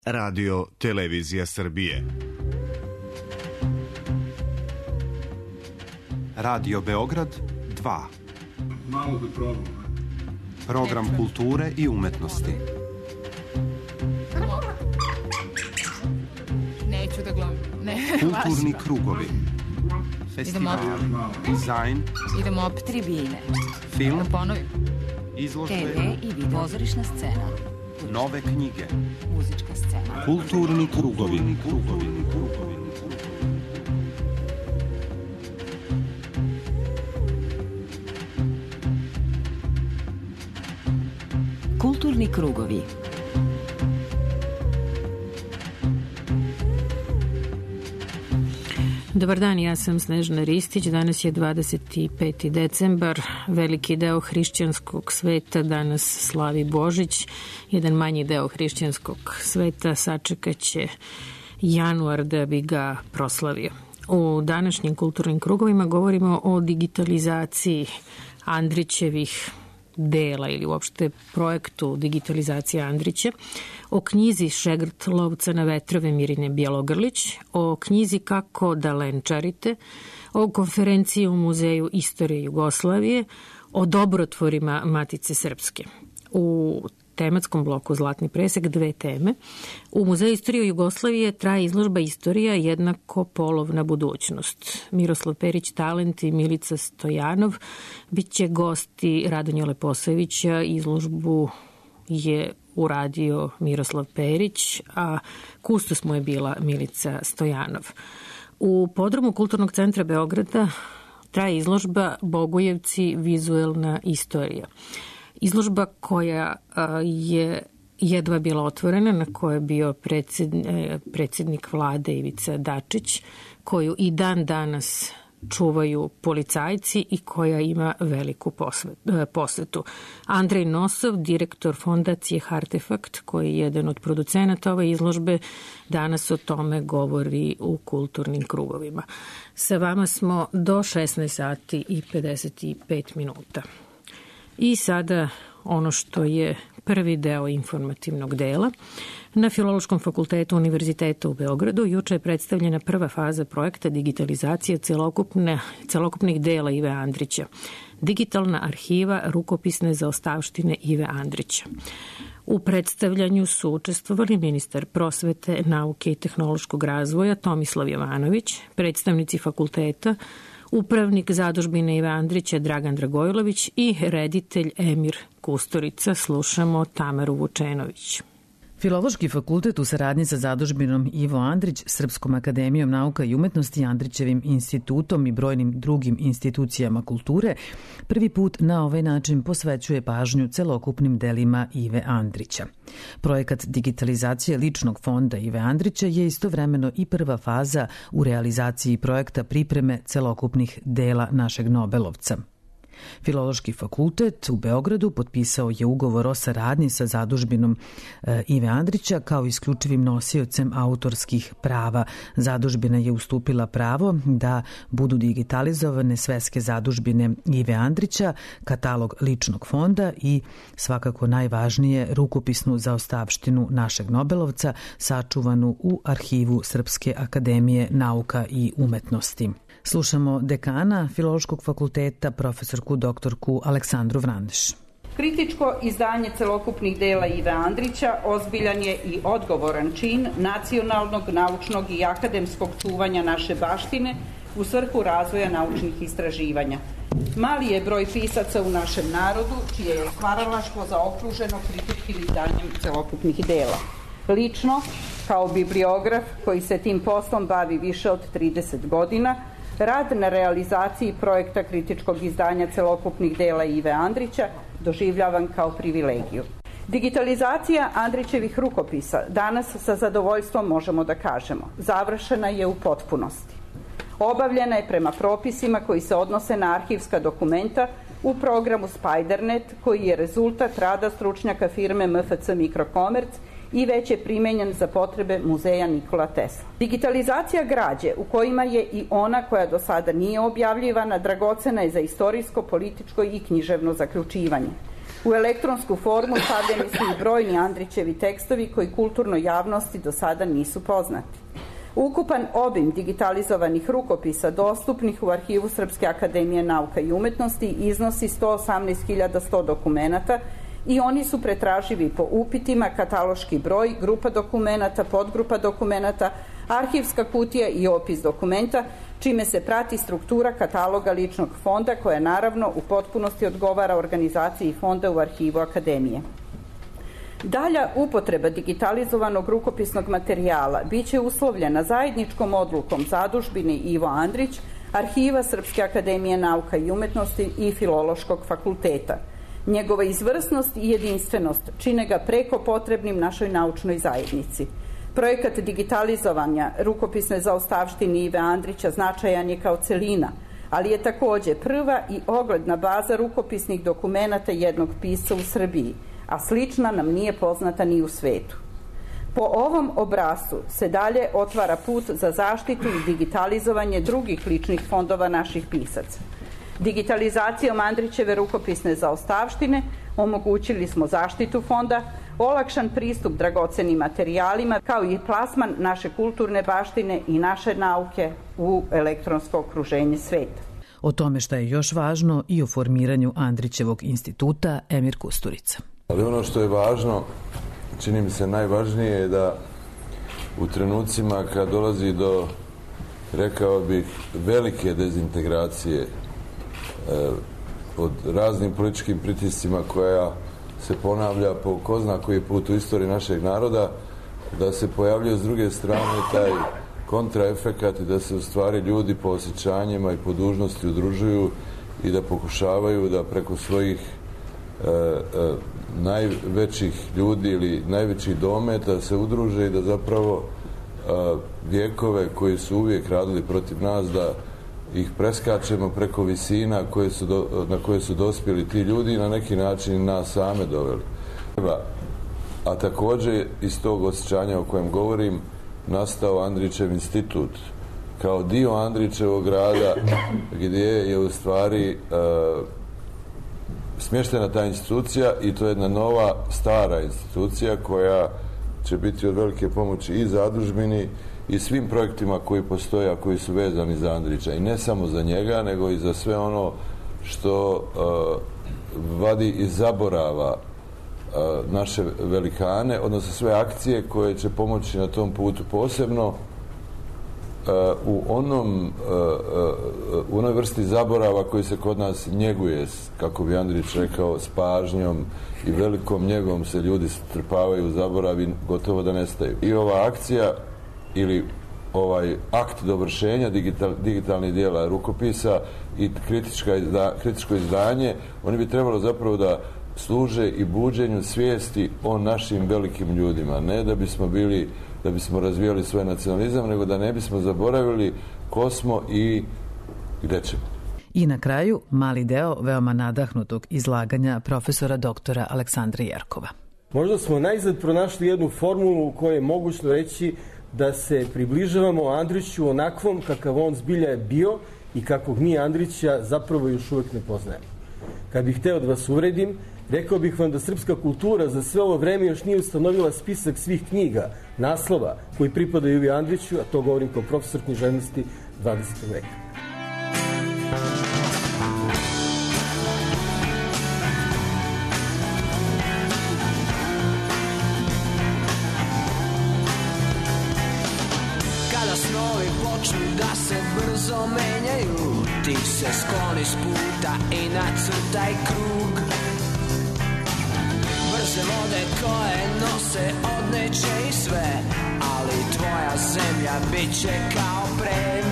Radio Televizija Srbije. Radio Beograd 2. Malo da probam. Program kulture i umetnosti. Neću da glumim. Kulturni krugovi. Festival, dizajn. Idemo opet tribine. Film. Da ponovim. Izložbe. TV i video. Pozorišna scena. Nove knjige. Muzička scena. Kulturni krugovi. Kulturni krugovi. Dobar dan, ja sam Snežana Ristić. Danas je 25. decembar. Veliki deo hrišćanskog sveta danas slavi Božić. Jedan manji deo hrišćanskog sveta sačekaće januar da bi ga proslavio. U današnjim kulturnim krugovima govorimo o digitalizaciji Andrićevih dela ili uopšte projektu digitalizacije Andrića, o knjizi Šegrt lovca na vetrove Mirine Bjelogrlić, o knjizi Kako da lenčarite, o konferenciji u Muzeju istorije Jugoslavije, o dobrotvorima Matice Srpske. U tematskom bloku Zlatni presek dve teme. U Muzeju istorije Jugoslavije traje izložba Istorija jednako polovna budućnost. Miroslav Perić Talent i Milica Stojanov bit će gosti Radonje Leposavića. Izložbu je uradio Miroslav Perić, a kustos mu je bila Milica Stojanov. U podrumu Kulturnog centra Beograda traje izložba Bogojevci vizuelna istorija. Izložba koja je jedva bila otvorena, na kojoj je bio predsjednik vlade Ivica Dačić, koju i dan danas čuvaju policajci i koja ima veliku posvetu. Andrej Nosov, direktor fondacije Hartefakt, koji je jedan od producenata ove izložbe, danas o tome govori u kulturnim krugovima. Sa vama smo do 16 sati i 55 minuta. I sada ono što je prvi deo informativnog dela. Na Filološkom fakultetu Univerziteta u Beogradu juče je predstavljena prva faza projekta digitalizacije celokupnih dela Ive Andrića. Digitalna arhiva rukopisne zaostavštine Ive Andrića. U predstavljanju su učestvovali ministar prosvete, nauke i tehnološkog razvoja Tomislav Jovanović, predstavnici fakulteta, upravnik zadužbine Ive Andrića Dragan Dragojlović i reditelj Emir Kusturica. Slušamo Tamaru Vučenović. Filološki fakultet u saradnji sa zadužbinom Ivo Andrić, Srpskom akademijom nauka i umetnosti, Andrićevim institutom i brojnim drugim institucijama kulture prvi put na ovaj način posvećuje pažnju celokupnim delima Ive Andrića. Projekat digitalizacije ličnog fonda Ive Andrića je istovremeno i prva faza u realizaciji projekta pripreme celokupnih dela našeg Nobelovca. Filološki fakultet u Beogradu potpisao je ugovor o saradnji sa zadužbinom Ive Andrića kao isključivim nosiocem autorskih prava. Zadužbina je ustupila pravo da budu digitalizovane sveske zadužbine Ive Andrića, katalog ličnog fonda i svakako najvažnije rukopisnu zaostavštinu našeg Nobelovca sačuvanu u arhivu Srpske akademije nauka i umetnosti. Slušamo dekana Filološkog fakulteta, profesorku doktorku Aleksandru Vrandeš. Kritičko izdanje celokupnih dela Ive Andrića ozbiljan je i odgovoran čin nacionalnog, naučnog i akademskog čuvanja naše baštine u svrhu razvoja naučnih istraživanja. Mali je broj pisaca u našem narodu čije je stvaralaštvo zaokruženo kritičkim izdanjem celokupnih dela. Lično, kao bibliograf koji se tim poslom bavi više od 30 godina, rad na realizaciji projekta kritičkog izdanja celokupnih dela Ive Andrića doživljavam kao privilegiju. Digitalizacija Andrićevih rukopisa danas sa zadovoljstvom možemo da kažemo završena je u potpunosti. Obavljena je prema propisima koji se odnose na arhivska dokumenta u programu Spidernet, koji je rezultat rada stručnjaka firme MFC Mikrokomerc i već je primenjen za potrebe muzeja Nikola Tesla. Digitalizacija građe, u kojima je i ona koja do sada nije objavljivana, dragocena je za istorijsko, političko i književno zaključivanje. U elektronsku formu stavljeni su i brojni Andrićevi tekstovi koji kulturnoj javnosti do sada nisu poznati. Ukupan obim digitalizovanih rukopisa dostupnih u arhivu Srpske akademije nauka i umetnosti iznosi 118.100 dokumenata i oni su pretraživi po upitima, kataloški broj, grupa dokumenata, podgrupa dokumenata, arhivska kutija i opis dokumenta, čime se prati struktura kataloga ličnog fonda koja naravno u potpunosti odgovara organizaciji fonda u arhivu Akademije. Dalja upotreba digitalizovanog rukopisnog materijala biće uslovljena zajedničkom odlukom Zadužbine Ivo Andrić, Arhiva Srpske akademije nauka i umetnosti i Filološkog fakulteta. Njegova izvrsnost i jedinstvenost čine ga preko potrebnim našoj naučnoj zajednici. Projekat digitalizovanja rukopisne zaostavštine Ive Andrića značajan je kao celina, ali je takođe prva i ogledna baza rukopisnih dokumenata jednog pisca u Srbiji, a slična nam nije poznata ni u svetu. Po ovom obrascu se dalje otvara put za zaštitu i digitalizovanje drugih ličnih fondova naših pisaca. Digitalizacijom Andrićeve rukopisne zaostavštine omogućili smo zaštitu fonda, olakšan pristup dragocenim materijalima, kao i plasman naše kulturne baštine i naše nauke u elektronsko okruženje sveta. O tome šta je još važno i o formiranju Andrićevog instituta Emir Kusturica. Ali ono što je važno, čini mi se najvažnije, je da u trenucima kad dolazi do, rekao bih, velike dezintegracije pod raznim političkim pritiscima koja se ponavlja po ko zna koji put u istoriji našeg naroda, da se pojavljuje s druge strane taj kontraefekat i da se u stvari ljudi po osjećanjima i po dužnosti udružuju i da pokušavaju da preko svojih najvećih ljudi ili najvećih dometa se udruže i da zapravo vijekove koji su uvijek radili protiv nas, da ih preskačemo preko visina na koje su dospjeli ti ljudi i na neki način nas same doveli. A također iz tog osjećanja o kojem govorim nastao Andrićev institut kao dio Andrićevog rada gdje je u stvari smještena ta institucija i to je jedna nova, stara institucija koja će biti od velike pomoći i zadužbini i svim projektima koji postoje, a koji su vezani za Andrića. I ne samo za njega, nego i za sve ono što vadi iz zaborava naše velikane, odnosno sve akcije koje će pomoći na tom putu, posebno u onoj vrsti zaborava koji se kod nas njeguje, kako bi Andrić rekao, s pažnjom i velikom njegom se ljudi strpavaju u zaboravi, gotovo da nestaju. I ova akcija ili ovaj akt dovršenja digitalnih dijela rukopisa i kritičko izdanje, oni bi trebalo zapravo da služe i buđenju svijesti o našim velikim ljudima. Ne da bismo razvijali svoj nacionalizam, nego da ne bismo zaboravili ko smo i gde ćemo. I na kraju mali deo veoma nadahnutog izlaganja profesora doktora Aleksandra Jerkova. Možda smo najzad pronašli jednu formulu u kojoj je mogućno reći da se približavamo Andriću onakvom kakav on zbilja je bio i kakvog mi Andrića zapravo još uvek ne poznajemo. Kad bih hteo da vas uvredim, rekao bih vam da srpska kultura za sve ovo vreme još nije ustanovila spisak svih knjiga, naslova koji pripadaju Ivi Andriću, a to govorim kao profesor književnosti 20. veka. Kada snovi počnu da se brzo menjaju, ti se skloni s puta i nacrtaj krug. Brze vode koje nose odneće i sve, ali tvoja zemlja bit će kao pre.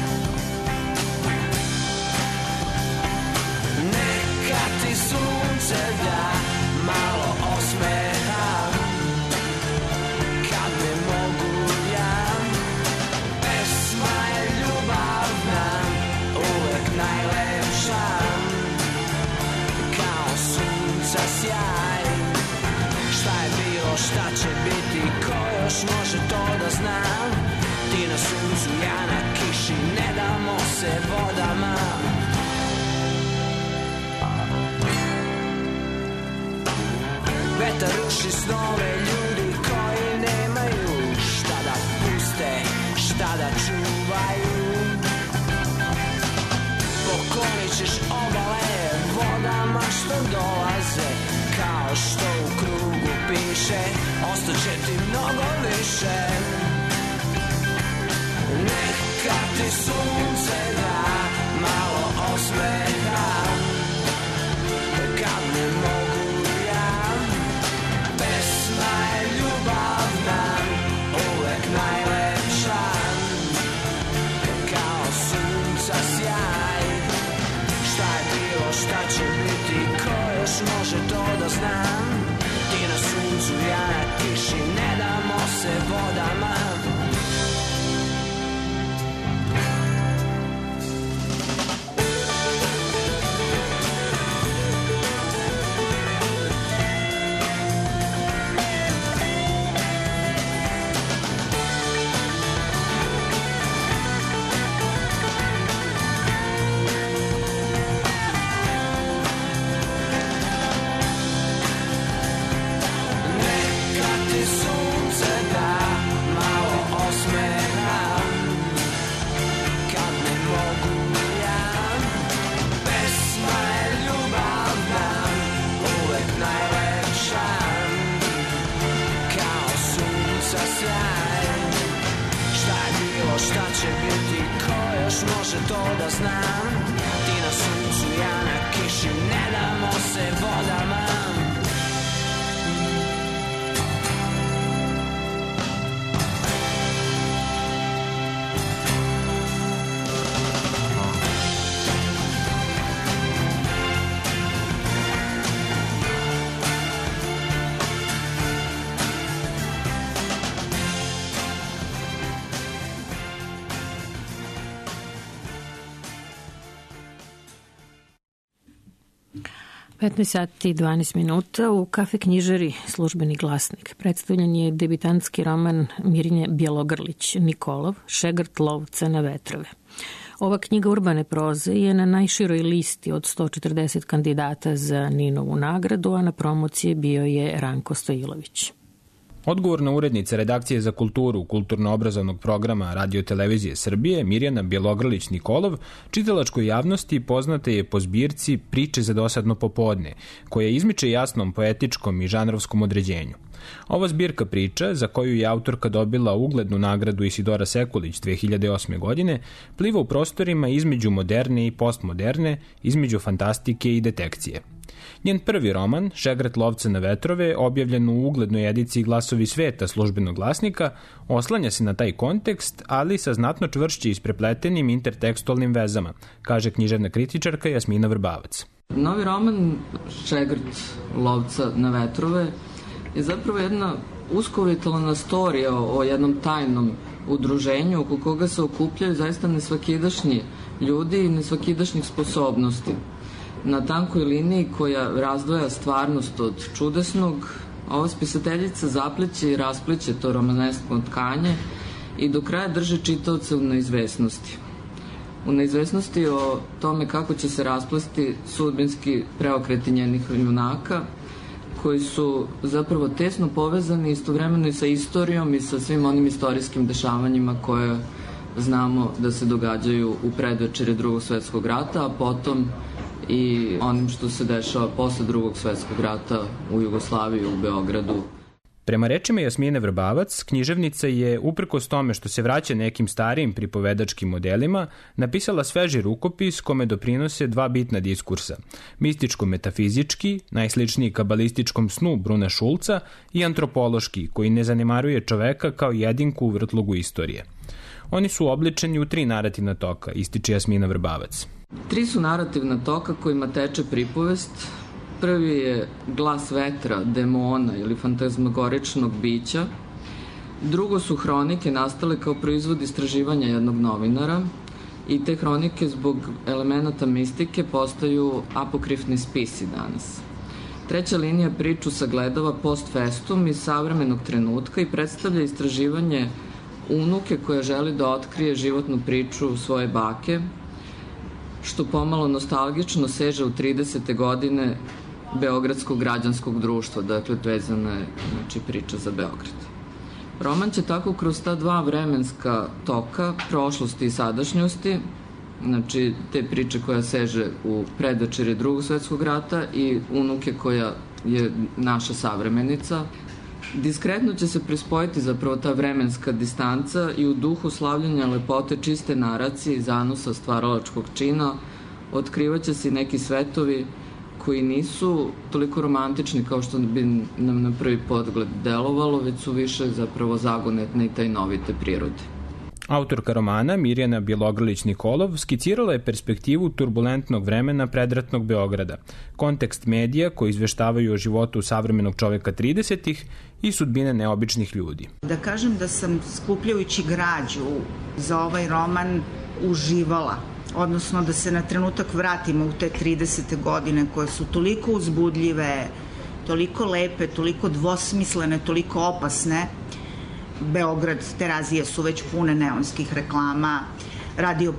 Neka ti sunce da malo osmeha, kad ne mogu ja. Pesma je ljubavna, uvek najlepša, kao sunca sjaj. Šta je bilo, šta će biti, ko još može to da zna? Ti na suncu, ja na kiši, ne damo se vodama. Vjetar ruši snove ljudi koji nemaju šta da puste, šta da čuvaju. Poklonit ćeš obale vodama što dolaze, kao što u krugu piše, ostaće ti mnogo više. Neka ti sunce da malo osmeha, kad ne mogu ja. Pesma je ljubavna, uvek najlepša, kao sunca sjaj. Šta je bilo, šta će biti, ko još može to da znam? Ti na suncu, ja na kiši, ne damo se vodama. sati 12 minuta u Kafe knjižari Službeni glasnik. Predstavljen je debitantski roman Mirjane Bjelogrlić Nikolov, Šegrt lovca na vetrove. Ova knjiga urbane proze je na najširoj listi od 140 kandidata za Ninovu nagradu, a na promociji bio je Ranko Stojilović. Odgovorna urednica redakcije za kulturu kulturno-obrazovnog programa Radio-televizije Srbije, Mirjana Bjelogrlić Nikolov, čitalačkoj javnosti poznata je po zbirci Priče za dosadno popodne, koja izmiče jasnom poetičkom i žanrovskom određenju. Ova zbirka priča, za koju je autorka dobila uglednu nagradu Isidora Sekulić 2008. godine, pliva u prostorima između moderne i postmoderne, između fantastike i detekcije. Njen prvi roman, Šegrt lovca na vetrove, objavljen u uglednoj ediciji Glasovi sveta Službenog glasnika, oslanja se na taj kontekst, ali sa znatno čvršće isprepletenim intertekstualnim vezama, kaže književna kritičarka Jasmina Vrbavac. Novi roman Šegrt lovca na vetrove je zapravo jedna uskovitalna storija o jednom tajnom udruženju oko koga se okupljaju zaista nesvakidašnji ljudi i nesvakidašnjih sposobnosti. Na tankoj liniji koja razdvaja stvarnost od čudesnog, ova spisateljica zapleće i raspleće to romanesko tkanje i do kraja drže čitaoce u neizvesnosti. U neizvesnosti o tome kako će se rasplesti sudbinski preokreti njenih junaka, koji su zapravo tesno povezani istovremeno i sa istorijom i sa svim onim istorijskim dešavanjima koje znamo da se događaju u predvečeri Drugog svetskog rata, a potom i onim što se dešava posle Drugog svetskog rata u Jugoslaviji, u Beogradu. Prema rečima Jasmine Vrbavac, književnica je, uprkos tome što se vraća nekim starijim pripovedačkim modelima, napisala sveži rukopis kome doprinose dva bitna diskursa. Mističko-metafizički, najsličniji kabalističkom snu Bruna Šulca, i antropološki, koji ne zanemaruje čoveka kao jedinku u vrtlogu istorije. Oni su obličeni u 3 narativna toka, ističe Jasmina Vrbavac. 3 su narativna toka kojima teče pripovest. Prvi je glas vetra, demona ili fantazmagoričnog bića. Drugo su hronike nastale kao proizvod istraživanja jednog novinara i te hronike zbog elemenata mistike postaju apokrifni spisi danas. Treća linija priču sagledava post festum iz savremenog trenutka i predstavlja istraživanje unuke koja želi da otkrije životnu priču svoje bake, što pomalo nostalgično seže u 30. godine Beogradskog građanskog društva, dakle vezana je priča za Beograd. Roman će tako kroz ta dva vremenska toka, prošlosti i sadašnjosti, znači te priče koja seže u predačere Drugog svetskog rata i unuke koja je naša savremenica, diskretno će se prispojiti zapravo ta vremenska distanca i u duhu slavljanja lepote čiste naracije i zanosa stvaralačkog čina otkrivaće se neki svetovi koji nisu toliko romantični kao što bi nam na prvi pogled delovalo, već su više zapravo zagonetne i tajnovite prirode. Autorka romana Mirjana Bjelogrlić-Nikolov skicirala je perspektivu turbulentnog vremena predratnog Beograda, kontekst medija koji izveštavaju o životu savremenog čoveka 30-ih i sudbine neobičnih ljudi. Da kažem da sam skupljajući građu za ovaj roman uživala, odnosno da se na trenutak vratimo u te 30. godine koje su toliko uzbudljive, toliko lepe, toliko dvosmislene, toliko opasne. Beograd, Terazije su već pune neonskih reklama, radio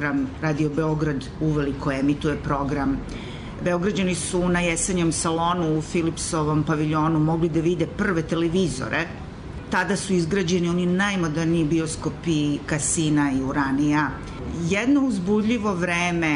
Beograd uveliko emituje program. Beograđani su na jesenjem salonu u Philipsovom paviljonu mogli da vide prve televizore. Tada su izgrađeni oni najmoderniji bioskopi Kasina i Uranija. Jedno uzbudljivo vreme,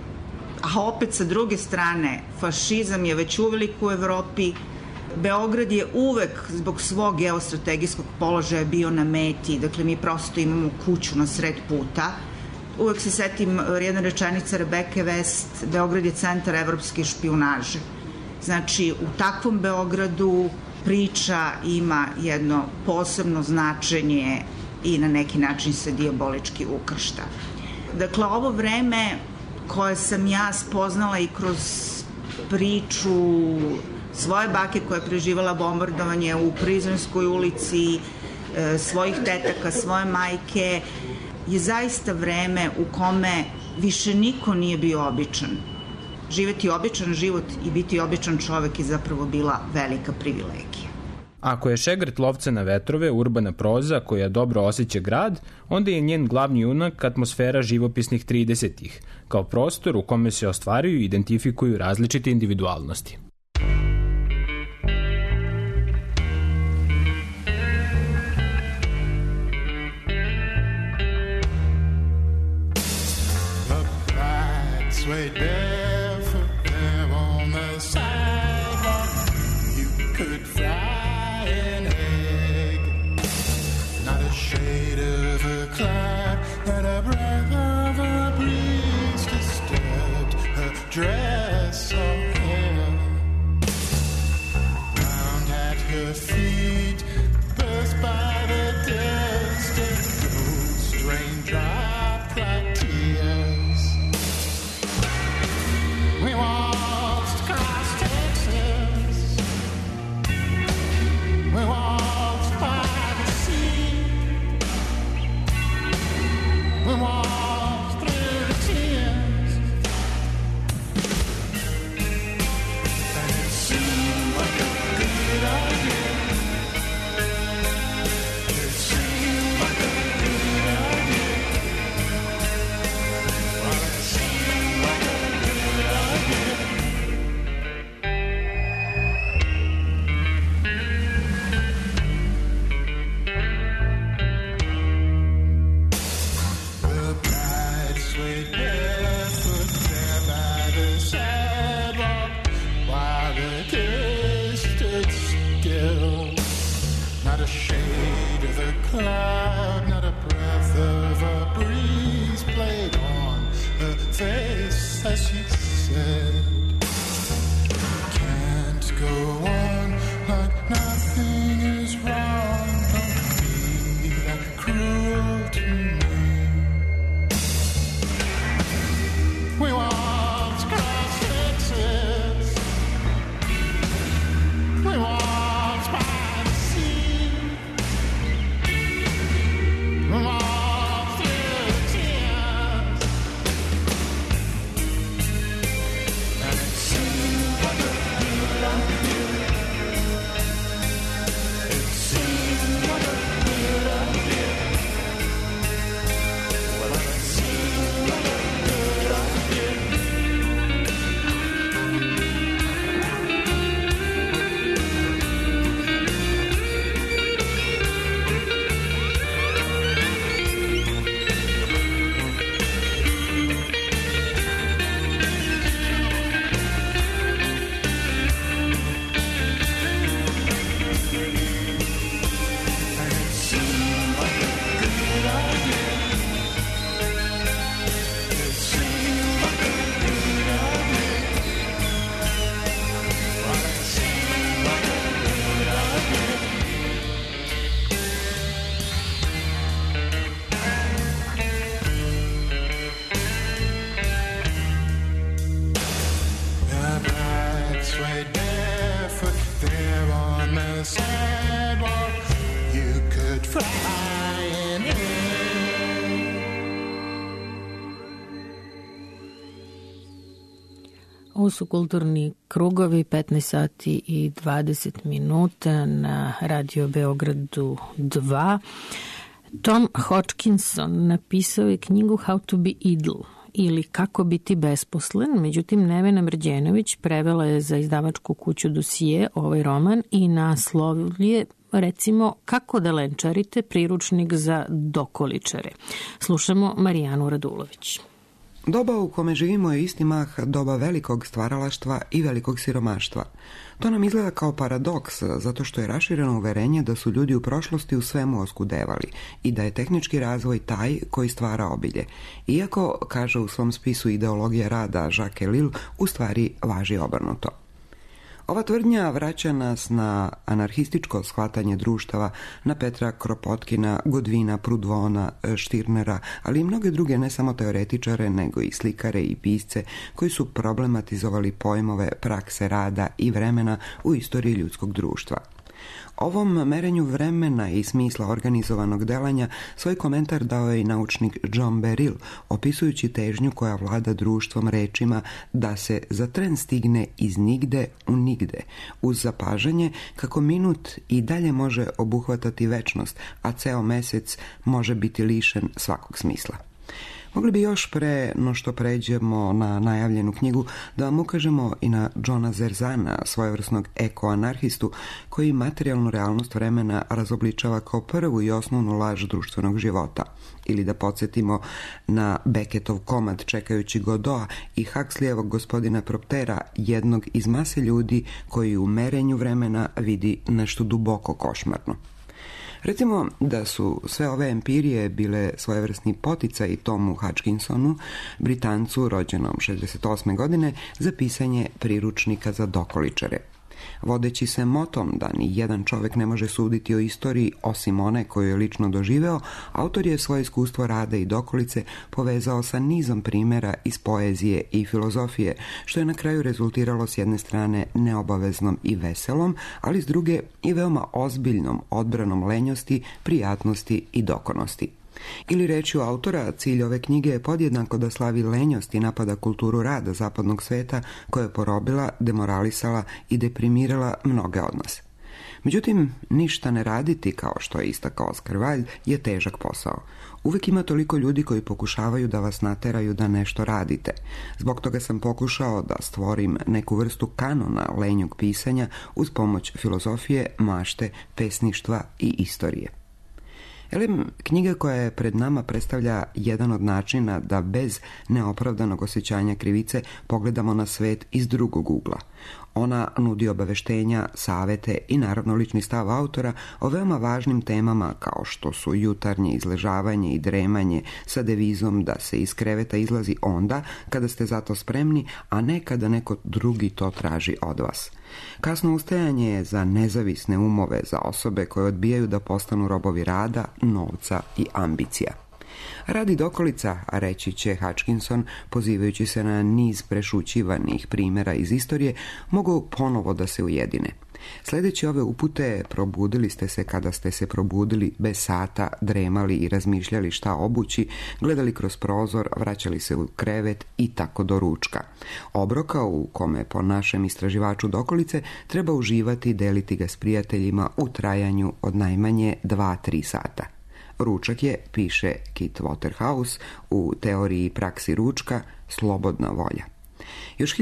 a opet sa druge strane, fašizam je već uveliko u Evropi. Beograd je uvek zbog svog geostrategijskog položaja bio na meti, dakle mi prosto imamo kuću na sred puta. Uvek se setim jedna rečenica Rebeke West, Beograd je centar evropske špijunaže. Znači u takvom Beogradu priča ima jedno posebno značenje i na neki način se dijabolički ukršta. Dakle, ovo vreme koje sam ja spoznala i kroz priču svoje bake koja je preživala bombardovanje u Prizrenskoj ulici, svojih tetaka, svoje majke, je zaista vreme u kome više niko nije bio običan. Živeti običan život i biti običan čovek je zapravo bila velika privilegija. Ako je Šegrt Lovca na vetrove urbana proza koja dobro osjeća grad, onda je njen glavni junak atmosfera živopisnih 30-ih, kao prostor u kome se ostvaruju i identifikuju različite individualnosti. Swayed barefoot there on the sidewalk. You could fry an egg. Not a shade of a cloud, not a breath of a breeze disturbed her dress or hair. Round at her feet, burst by the dust, a ghost raindrop like tears. We waltzed across Texas. We waltzed by the sea. We waltzed through the tears. And it seemed like a good idea. It seemed like a good idea. Well, it seemed like a good idea. The bride swayed barefoot there by the sidewalk while the kiss stood still. Not a shade of a cloud, not a breath of a breeze played on her face as she said, "Can't go on like nothing is wrong. Don't be that cruel to me." We walked across Texas. We walked by the sea. We walked through the tears. Ovo su kulturni krugovi, 15 sati i 20 minuta na Radio Beogradu 2. Tom Hodgkinson napisao je knjigu How to be idle ili Kako biti besposlen, međutim Nevena Mrđenović prevela je za izdavačku kuću Dosije ovaj roman i naslov je recimo Kako da lenčarite, priručnik za dokoličare. Slušamo Marijanu Radulović. Doba u kome živimo je isti mah doba velikog stvaralaštva i velikog siromaštva. To nam izgleda kao paradoks, zato što je rašireno uverenje da su ljudi u prošlosti u svemu oskudevali i da je tehnički razvoj taj koji stvara obilje. Iako, kaže u svom spisu Ideologija rada Jacques Ellul, u stvari važi obrnuto. Ova tvrdnja vraća nas na anarhističko shvatanje društava, na Petra Kropotkina, Godvina, Prudvona, Štirnera, ali i mnoge druge ne samo teoretičare, nego i slikare i pisce koji su problematizovali pojmove prakse rada i vremena u istoriji ljudskog društva. Ovom merenju vremena i smisla organizovanog delanja svoj komentar dao je i naučnik John Beryl, opisujući težnju koja vlada društvom rečima da se za tren stigne iz nigde u nigde, uz zapažanje kako minut i dalje može obuhvatati večnost, a ceo mesec može biti lišen svakog smisla. Mogli bi još pre no što pređemo na najavljenu knjigu da vam ukažemo i na Johna Zerzana, svojevrsnog ekoanarhistu, koji materijalnu realnost vremena razobličava kao prvu i osnovnu laž društvenog života. Ili da podsjetimo na Becketov komad Čekajući Godoa i Huxleyevog Gospodina Proptera, jednog iz mase ljudi koji u merenju vremena vidi nešto duboko košmarno. Recimo da su sve ove empirije bile svojevrsni poticaj Tomu Hodgkinsonu, Britancu rođenom 68. godine, za pisanje priručnika za dokoličare. Vodeći se motom da ni jedan čovek ne može suditi o istoriji osim one koju je lično doživeo, autor je svoje iskustvo rada i dokolice povezao sa nizom primjera iz poezije i filozofije, što je na kraju rezultiralo s jedne strane neobaveznom i veselom, ali s druge i veoma ozbiljnom odbranom lenjosti, prijatnosti i dokonosti. Ili rečju autora, cilj ove knjige je podjednako da slavi lenjost i napada kulturu rada zapadnog sveta koja je porobila, demoralisala i deprimirala mnoge od nas. Međutim, ništa ne raditi, kao što je istakao Oskar Wilde, je težak posao. Uvijek ima toliko ljudi koji pokušavaju da vas nateraju da nešto radite. Zbog toga sam pokušao da stvorim neku vrstu kanona lenjog pisanja uz pomoć filozofije, mašte, pesništva i istorije. Knjiga koja je pred nama predstavlja jedan od načina da bez neopravdanog osjećanja krivice pogledamo na svet iz drugog ugla. Ona nudi obaveštenja, savete i naravno lični stav autora o veoma važnim temama kao što su jutarnje izležavanje i dremanje sa devizom da se iz kreveta izlazi onda kada ste za to spremni, a ne kada neko drugi to traži od vas. Kasno ustajanje je za nezavisne umove, za osobe koje odbijaju da postanu robovi rada, novca i ambicija. Radi dokolica, reći će Hodgkinson, pozivajući se na niz prešućivanih primjera iz istorije, mogu ponovo da se ujedine. Sledeći ove upute, probudili ste se kada ste se probudili bez sata, dremali i razmišljali šta obući, gledali kroz prozor, vraćali se u krevet i tako do ručka. Obroka u kome po našem istraživaču dokolice treba uživati i deliti ga s prijateljima u trajanju od najmanje 2-3 sata. Ručak je, piše Kit Waterhouse u Teoriji i praksi ručka, slobodna volja. Još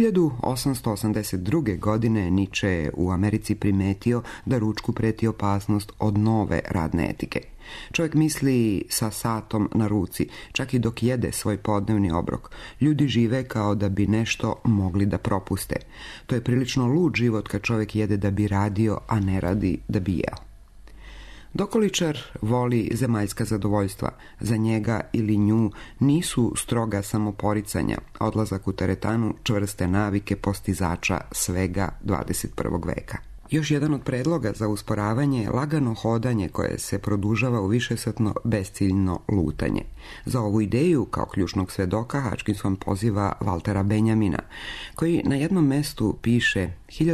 1882. godine Nietzsche je u Americi primetio da ručku preti opasnost od nove radne etike. Čovjek misli sa satom na ruci, čak i dok jede svoj podnevni obrok. Ljudi žive kao da bi nešto mogli da propuste. To je prilično lud život kad čovjek jede da bi radio, a ne radi da bi jeo. Dokoličar voli zemaljska zadovoljstva. Za njega ili nju nisu stroga samoporicanja, odlazak u teretanu, čvrste navike postizača svega 21. veka. Još jedan od predloga za usporavanje je lagano hodanje koje se produžava u višesatno besciljno lutanje. Za ovu ideju, kao ključnog svedoka, Hodgkinson poziva Waltera Benjamina, koji na jednom mestu piše: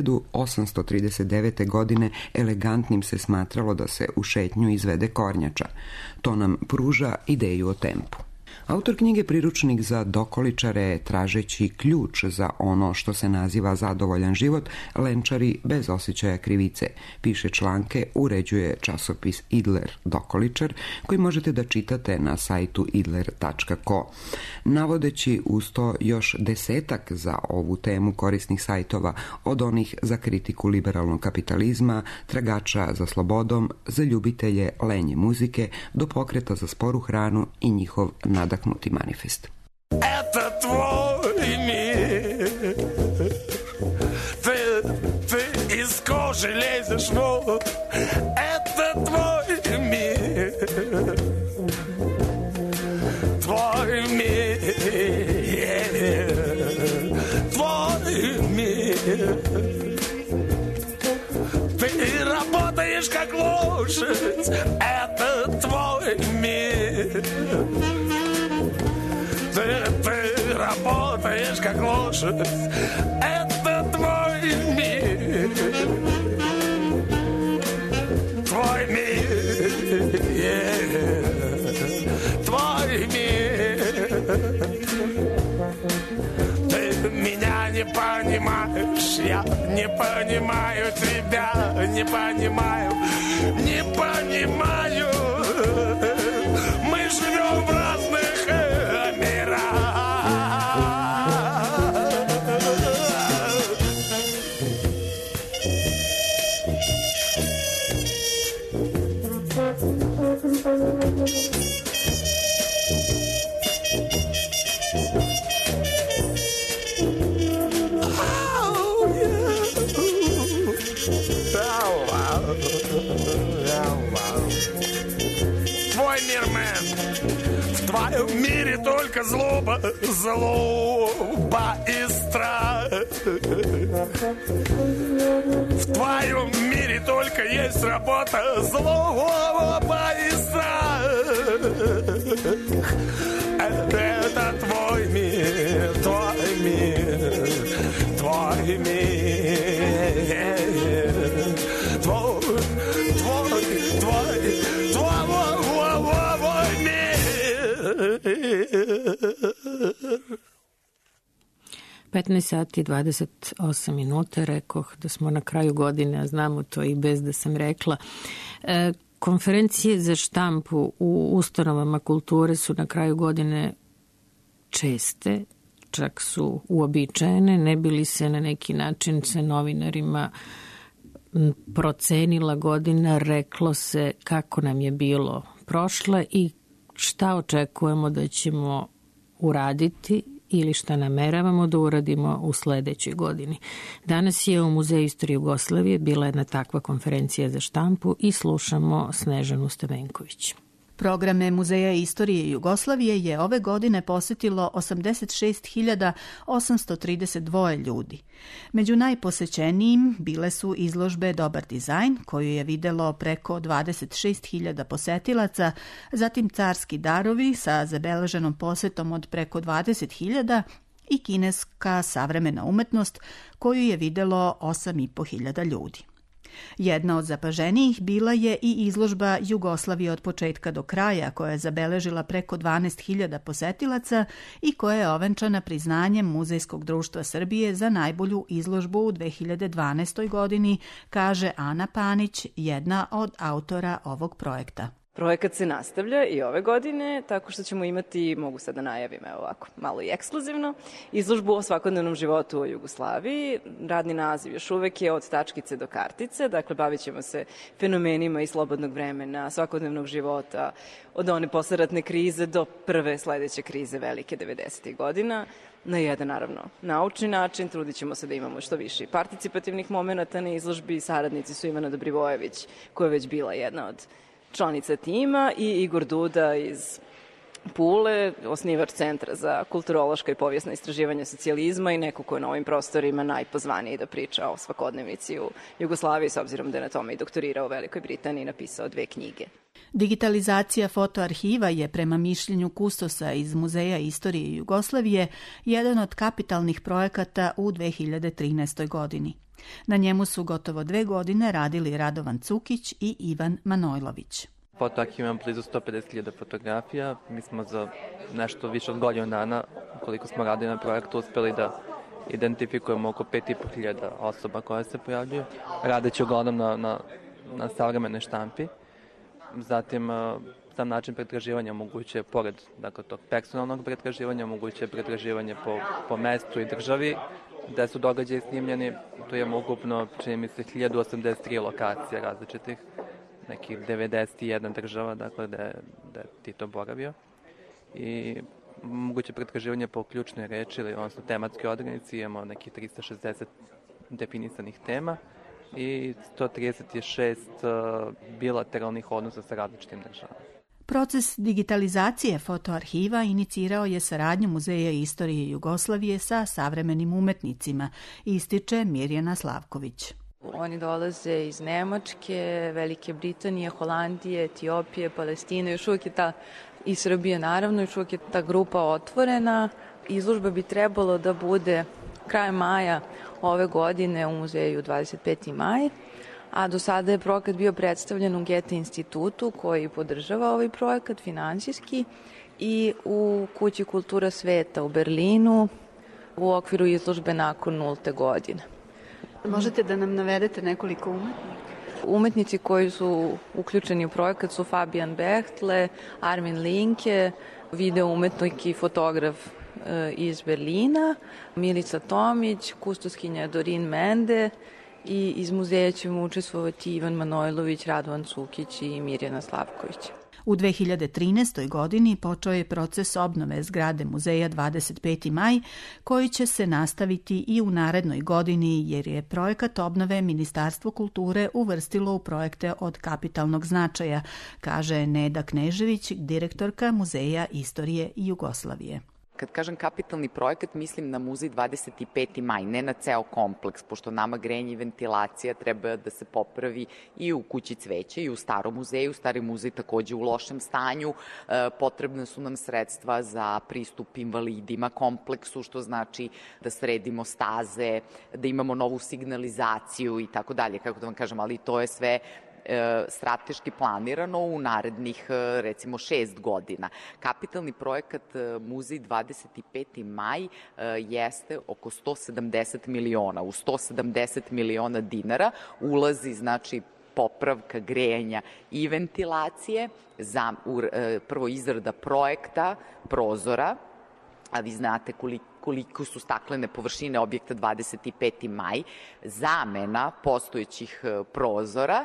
1839. godine elegantnim se smatralo da se u šetnju izvede kornjača. To nam pruža ideju o tempu. Autor knjige Priručnik za dokoličare, tražeći ključ za ono što se naziva zadovoljan život, lenčari bez osjećaja krivice. Piše članke, uređuje časopis Idler Dokoličar, koji možete da čitate na sajtu idler.co. Navodeći uz to još 10 za ovu temu korisnih sajtova, od onih za kritiku liberalnog kapitalizma, tragača za slobodom, za ljubitelje lenje muzike, do pokreta za sporu hranu i njihov nadahnuti manifest. Это твой мир. Ты из кожи лезешь вон. Это твой мир. Твой мир. Твой мир. Ты работаешь как лошадь. Это твой мир. Ты работаешь как лошадь. Это твой мир. Твой мир. Твой мир. Ты меня не понимаешь. Я не понимаю тебя. Не понимаю. Не понимаю. Мы живем в разных Твой мир, мэн. В твоем мире только злоба, злоба и страх. В твоем мире только есть работа, злоба и страх. Это твой мир, твой мир, твой мир. Твой мир. 15 sati 28 minuta, rekoh da smo na kraju godine, a znamo to i bez da sam rekla. Konferencije za štampu u ustanovama kulture su na kraju godine česte, čak su uobičajene, ne bi li se na neki način sa novinarima procenila godina, reklo se kako nam je bilo prošle i šta očekujemo da ćemo uraditi ili šta nameravamo da uradimo u sledećoj godini. Danas je u Muzeju istorije Jugoslavije bila jedna takva konferencija za štampu i slušamo Snežanu Stavenković. Programe Muzeja istorije Jugoslavije je ove godine posetilo 86.832 ljudi. Među najposećenijim bile su izložbe Dobar dizajn, koju je videlo preko 26.000 posetilaca, zatim Carski darovi sa zabeleženom posetom od preko 20.000 i kineska savremena umetnost, koju je videlo 8.500 ljudi. Jedna od zapaženijih bila je i izložba Jugoslavije od početka do kraja, koja je zabeležila preko 12.000 posetilaca i koja je ovenčana priznanjem Muzejskog društva Srbije za najbolju izložbu u 2012. godini, kaže Ana Panić, jedna od autora ovog projekta. Projekat se nastavlja i ove godine, tako što ćemo imati, mogu sad da najavim, evo ovako, malo i ekskluzivno, izložbu o svakodnevnom životu u Jugoslaviji. Radni naziv još uvek je Od tačkice do kartice, dakle bavit ćemo se fenomenima iz slobodnog vremena, svakodnevnog života, od one posleratne krize do prve sledeće krize velike 90. godina. Na jedan, naravno, naučni način, trudit ćemo se da imamo što više participativnih momenta na izložbi. Saradnici su Ivana Dobrivojević, koja je već bila jedna od članica tima, i Igor Duda iz Pule, osnivač Centra za kulturološka i povijesna istraživanja socijalizma i neko ko je na ovim prostorima najpozvaniji da priča o svakodnevici u Jugoslaviji, s obzirom da je na tome i doktorirao u Velikoj Britaniji i napisao 2 knjige. Digitalizacija fotoarhiva je, prema mišljenju kustosa iz Muzeja istorije Jugoslavije, jedan od kapitalnih projekata u 2013. godini. Na njemu su gotovo 2 godine radili Radovan Cukić i Ivan Manojlović. Fotoarhiv imam blizu 150.000 fotografija. Mi smo za nešto više od godinu dana, koliko smo radili na projektu, uspeli da identifikujemo oko 5.500 osoba koje se pojavljuju, radeći uglavnom na savremenoj štampi. Zatim, sam način pretraživanja omogućuje, pored tog personalnog pretraživanja, omogućuje pretraživanje po mestu i državi, gde su događaji snimljeni. Tu imamo ukupno, čini mi se, 1083 lokacije različitih, nekih 91 država, gde Tito boravio. I moguće pretraživanje po ključnoj reči, odnosno tematskoj odrednici, imamo nekih 360 definisanih tema i 136 bilateralnih odnosa sa različitim državama. Proces digitalizacije fotoarhiva inicirao je saradnju Muzeja istorije Jugoslavije sa savremenim umetnicima, ističe Mirjana Slavković. Oni dolaze iz Nemačke, Velike Britanije, Holandije, Etiopije, Palestine, još uvijek je i Srbije naravno, još uvijek je ta grupa otvorena. Izložba bi trebalo da bude krajem maja ove godine u muzeju 25. maj, a do sada je projekat bio predstavljen u Goethe institutu koji podržava ovaj projekat finansijski i u Kući kultura sveta u Berlinu u okviru izložbe nakon 0. godine. Možete da nam navedete nekoliko umetnika? Umetnici koji su uključeni u projekat su Fabian Bechtle, Armin Linke, video umetnik i fotograf iz Berlina, Milica Tomić, kustoskinja Dorin Mende i iz muzeja ćemo učestvovati Ivan Manojlović, Radovan Cukić i Mirjana Slavković. U 2013. godini počeo je proces obnove zgrade muzeja 25. maj, koji će se nastaviti i u narednoj godini jer je projekat obnove Ministarstvo kulture uvrstilo u projekte od kapitalnog značaja, kaže Neda Knežević, direktorka Muzeja istorije Jugoslavije. Kad kažem kapitalni projekat, mislim na muzej 25. maj, ne na ceo kompleks, pošto nama grejanje i ventilacija treba da se popravi i u Kući cveća i u starom muzeju. Stari muzej takođe u lošem stanju. Potrebne su nam sredstva za pristup invalidima kompleksu, što znači da sredimo staze, da imamo novu signalizaciju i tako dalje, kako da vam kažem, ali to je sve strateški planirano u narednih, recimo, 6 godina. Kapitalni projekat Muzej 25. maj jeste oko 170 miliona. U 170 miliona dinara ulazi, znači, popravka grejanja i ventilacije, prvo izrada projekta prozora, a vi znate koliko su staklene površine objekta 25. maj, zamena postojećih prozora,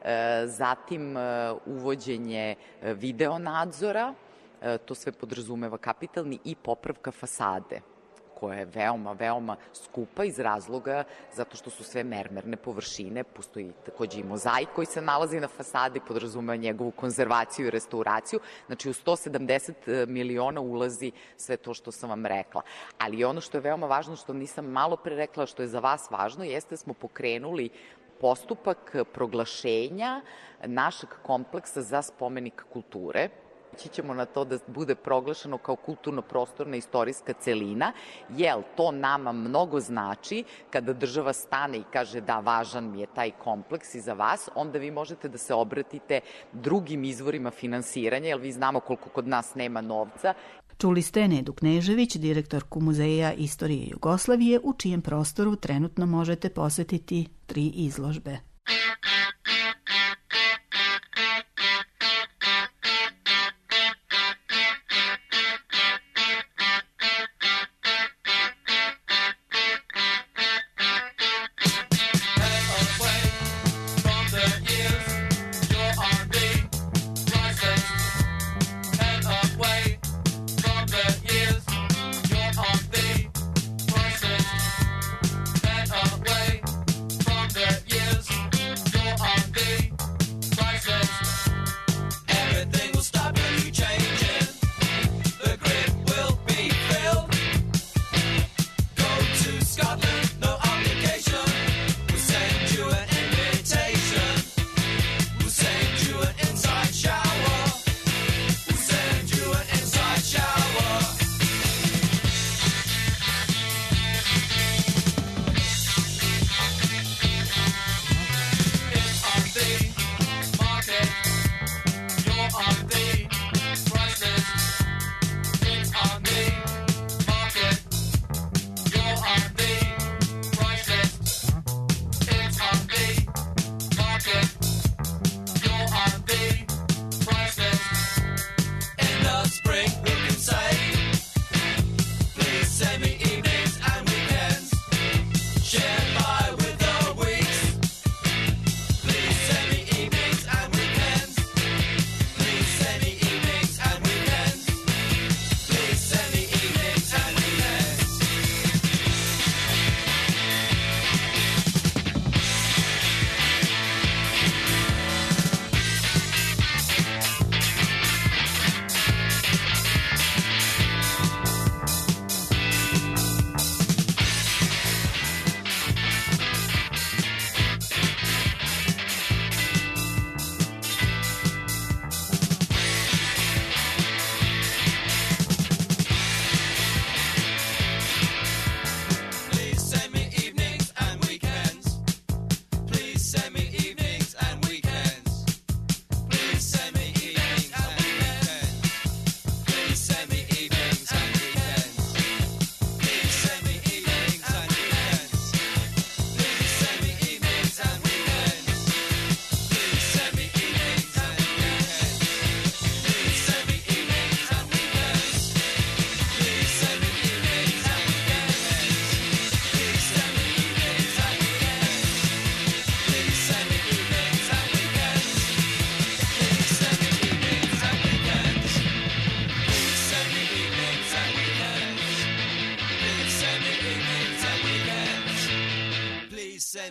zatim uvođenje video nadzora, to sve podrazumeva kapitalni, i popravka fasade, koja je veoma, veoma skupa iz razloga zato što su sve mermerne površine, postoji takođe i mozaik koji se nalazi na fasadi, podrazumeva njegovu konzervaciju i restauraciju, znači u 170 miliona ulazi sve to što sam vam rekla. Ali ono što je veoma važno, što nisam malo pre rekla, što je za vas važno, jeste da smo pokrenuli postupak proglašenja našeg kompleksa za spomenik kulture. Ići ćemo na to da bude proglašeno kao kulturno-prostorna istorijska celina, jer to nama mnogo znači kada država stane i kaže da, važan mi je taj kompleks i za vas, onda vi možete da se obratite drugim izvorima finansiranja, jer vi znamo koliko kod nas nema novca. Čuli ste Nedu Knežević, direktorku Muzeja istorije Jugoslavije, u čijem prostoru trenutno možete posetiti 3 izložbe. Years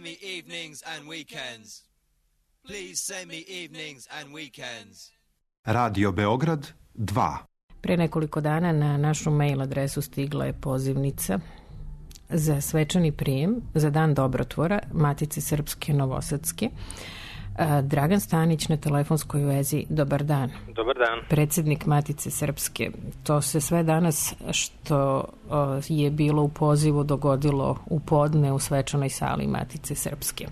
send me evenings and weekends. Please send me evenings and weekends. Radio Beograd 2. Pre nekoliko dana na našu mail adresu stigla je pozivnica za svečani prijem za Dan Dobrotvora Matice Srpske Novosadske. Dragan Stanić na telefonskoj vezi. Dobar dan. Dobar dan. Predsjednik Matice Srpske. To se sve danas što je bilo u pozivu dogodilo u podne u svečanoj sali Matice Srpske.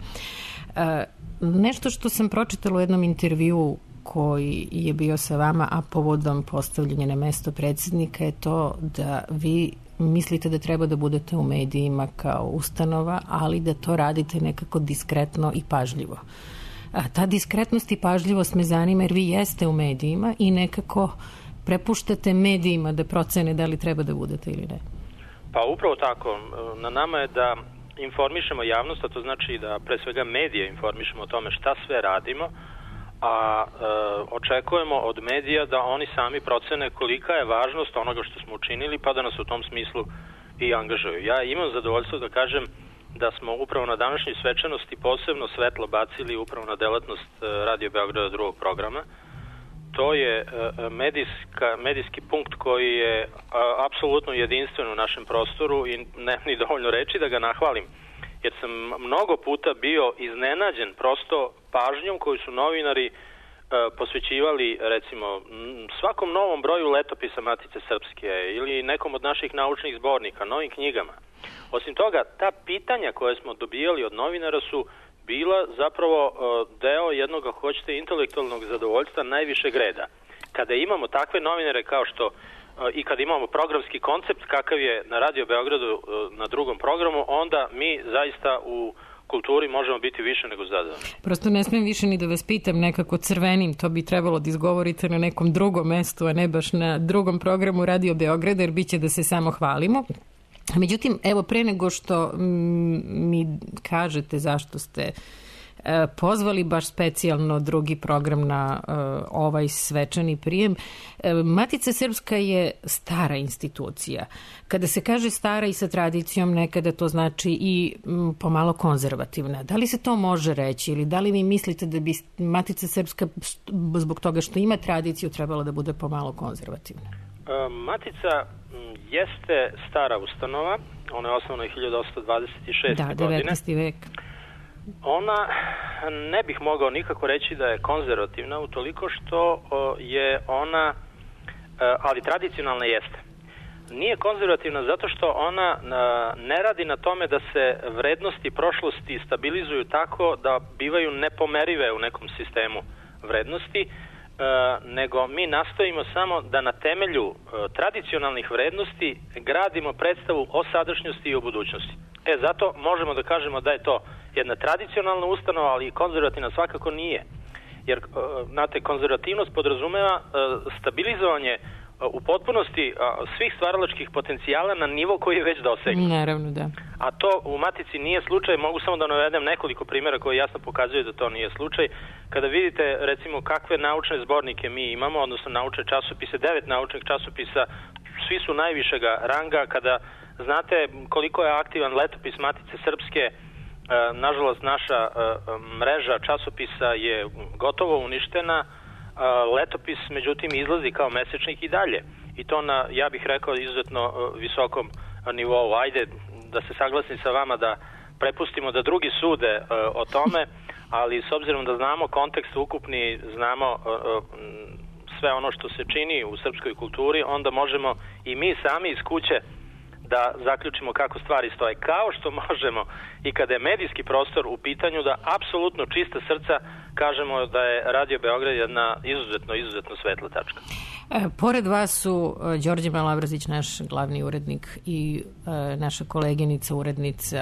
Nešto što sam pročitala u jednom intervjuu koji je bio sa vama, a povodom postavljanja na mesto predsjednika, je to da vi mislite da treba da budete u medijima kao ustanova, ali da to radite nekako diskretno i pažljivo. Ta diskretnost i pažljivost me zanima jer vi jeste u medijima i nekako prepuštate medijima da procene da li treba da budete ili ne. Pa upravo tako. Na nama je da informišemo javnost, a to znači da pre svega medije informišemo o tome šta sve radimo, a očekujemo od medija da oni sami procene kolika je važnost onoga što smo učinili, pa da nas u tom smislu i angažuju. Ja imam zadovoljstvo da kažem da smo upravo na današnjoj svečanosti posebno svetlo bacili upravo na delatnost Radio Beograda drugog programa. To je medijski punkt koji je apsolutno jedinstven u našem prostoru i ne ni dovoljno reći da ga nahvalim. Jer sam mnogo puta bio iznenađen prosto pažnjom koju su novinari posvećivali recimo svakom novom broju letopisa Matice Srpske ili nekom od naših naučnih zbornika, novim knjigama. Osim toga, ta pitanja koje smo dobijali od novinara su bila zapravo deo jednog, ako hoćete, intelektualnog zadovoljstva najvišeg reda. Kada imamo takve novinare kao što i kad imamo programski koncept kakav je na Radio Beogradu na drugom programu, onda mi zaista u kulturi možemo biti više nego zadovoljni. Prosto ne smijem više ni da vas pitam nekako crvenim, to bi trebalo da izgovorite na nekom drugom mestu, a ne baš na drugom programu Radio Beograda, jer biće da se samo hvalimo. Međutim, evo pre nego što mi kažete zašto ste pozvali baš specijalno drugi program na ovaj svečani prijem. Matica Srpska je stara institucija. Kada se kaže stara i sa tradicijom, nekada to znači i pomalo konzervativna. Da li se to može reći ili da li vi mislite da bi Matica Srpska zbog toga što ima tradiciju trebala da bude pomalo konzervativna? Matica jeste stara ustanova. Ona je osnovana 1826. godine. Da, 19. vek. Ona ne bih mogao nikako reći da je konzervativna utoliko što je ona, ali tradicionalna jeste. Nije konzervativna zato što ona ne radi na tome da se vrednosti prošlosti stabilizuju tako da bivaju nepomerive u nekom sistemu vrednosti, nego mi nastojimo samo da na temelju tradicionalnih vrednosti gradimo predstavu o sadašnjosti i o budućnosti. Zato možemo da kažemo da je to jedna tradicionalna ustanova, ali konzervativna svakako nije. Jer, znate, konzervativnost podrazumeva stabilizovanje u potpunosti svih stvaralačkih potencijala na nivo koji je već dosegnut. Naravno, da. A to u Matici nije slučaj. Mogu samo da navedem nekoliko primjera koji jasno pokazuju da to nije slučaj. Kada vidite, recimo, kakve naučne zbornike mi imamo, odnosno naučne časopise, 9 naučnih časopisa, svi su najvišega ranga. Kada znate koliko je aktivan letopis Matice Srpske, nažalost, naša mreža časopisa je gotovo uništena. Letopis, međutim, izlazi kao mesečnik i dalje. I to na, ja bih rekao, izuzetno visokom nivou. Ajde da se saglasim sa vama da prepustimo da drugi sude o tome, ali s obzirom da znamo kontekst ukupni, znamo sve ono što se čini u srpskoj kulturi, onda možemo i mi sami iz kuće da zaključimo kako stvari stoje. Kao što možemo i kada je medijski prostor u pitanju da apsolutno čista srca kažemo da je Radio Beograd jedna izuzetno svetla tačka. Pored vas su Đorđe Malavrazić, naš glavni urednik, i naša koleginica urednica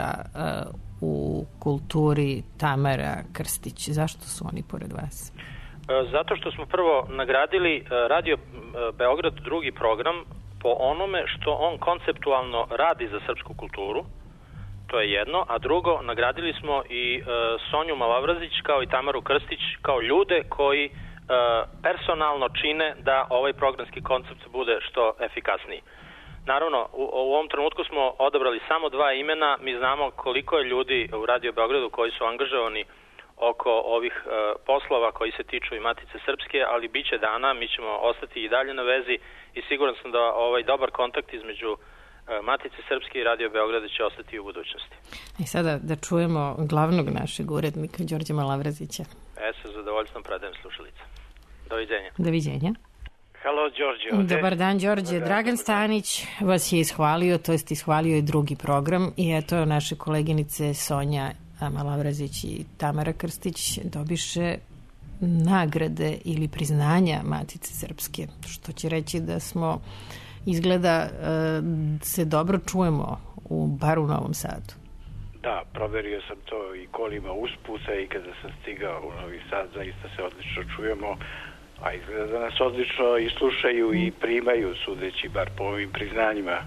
u kulturi Tamara Krstić. Zašto su oni pored vas? Zato što smo prvo nagradili Radio Beograd drugi program po onome što on konceptualno radi za srpsku kulturu, to je jedno, a drugo, nagradili smo i Sonju Malavrazić kao i Tamaru Krstić kao ljude koji personalno čine da ovaj programski koncept bude što efikasniji. Naravno, u ovom trenutku smo odabrali samo 2 imena. Mi znamo koliko je ljudi u Radio Beogradu koji su angažovani oko ovih poslova koji se tiču i Matice Srpske, ali bit će dana, mi ćemo ostati i dalje na vezi i siguran sam da ovaj dobar kontakt između Matice Srpske i Radio Beograda će ostati u budućnosti. I sada da čujemo glavnog našeg urednika, Đorđe Malavrazića. Sa zadovoljstvom predajem slušalica. Doviđenja. Doviđenja. Halo, Đorđe. Dobar dan, Đorđe. Dragan Stanić vas je ishvalio, to jest ishvalio i drugi program i eto naše koleginice Sonja Malavrazić i Tamara Krstić dobiše nagrade ili priznanja Matice Srpske, što će reći da smo izgleda se dobro čujemo bar u Novom Sadu. Da, proverio sam to i kolima usputa i kada sam stigao u Novi Sad, zaista se odlično čujemo, a izgleda da nas odlično i slušaju i primaju, sudeći bar po ovim priznanjima.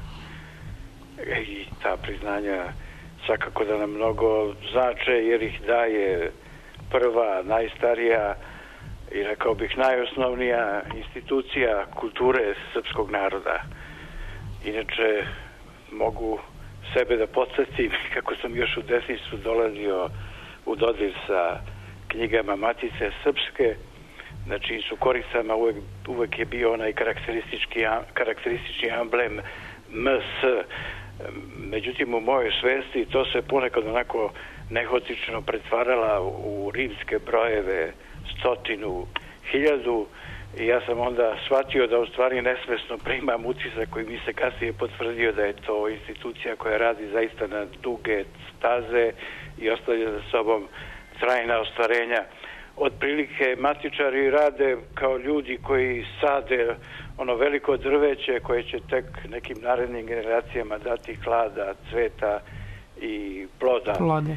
I ta priznanja svakako da nam mnogo znače, jer ih daje prva, najstarija i rekao bih najosnovnija institucija kulture srpskog naroda. Inače, mogu sebe da podsjetim kako sam još u detinjstvu dolazio u dodir sa knjigama Matice Srpske, na čijim su koricama uvek je bio onaj karakteristični amblem MS. Međutim, u mojoj svesti to se ponekad onako nehotično pretvarala u rimske brojeve 100, 1000, i ja sam onda shvatio da u stvari nesvesno primam utisak koji mi se kasnije potvrdio da je to institucija koja radi zaista na duge staze i ostavlja za sobom trajna ostvarenja. Otprilike matičari rade kao ljudi koji sade ono veliko drveće koje će tek nekim narednim generacijama dati hlada, cveta i ploda. Plode.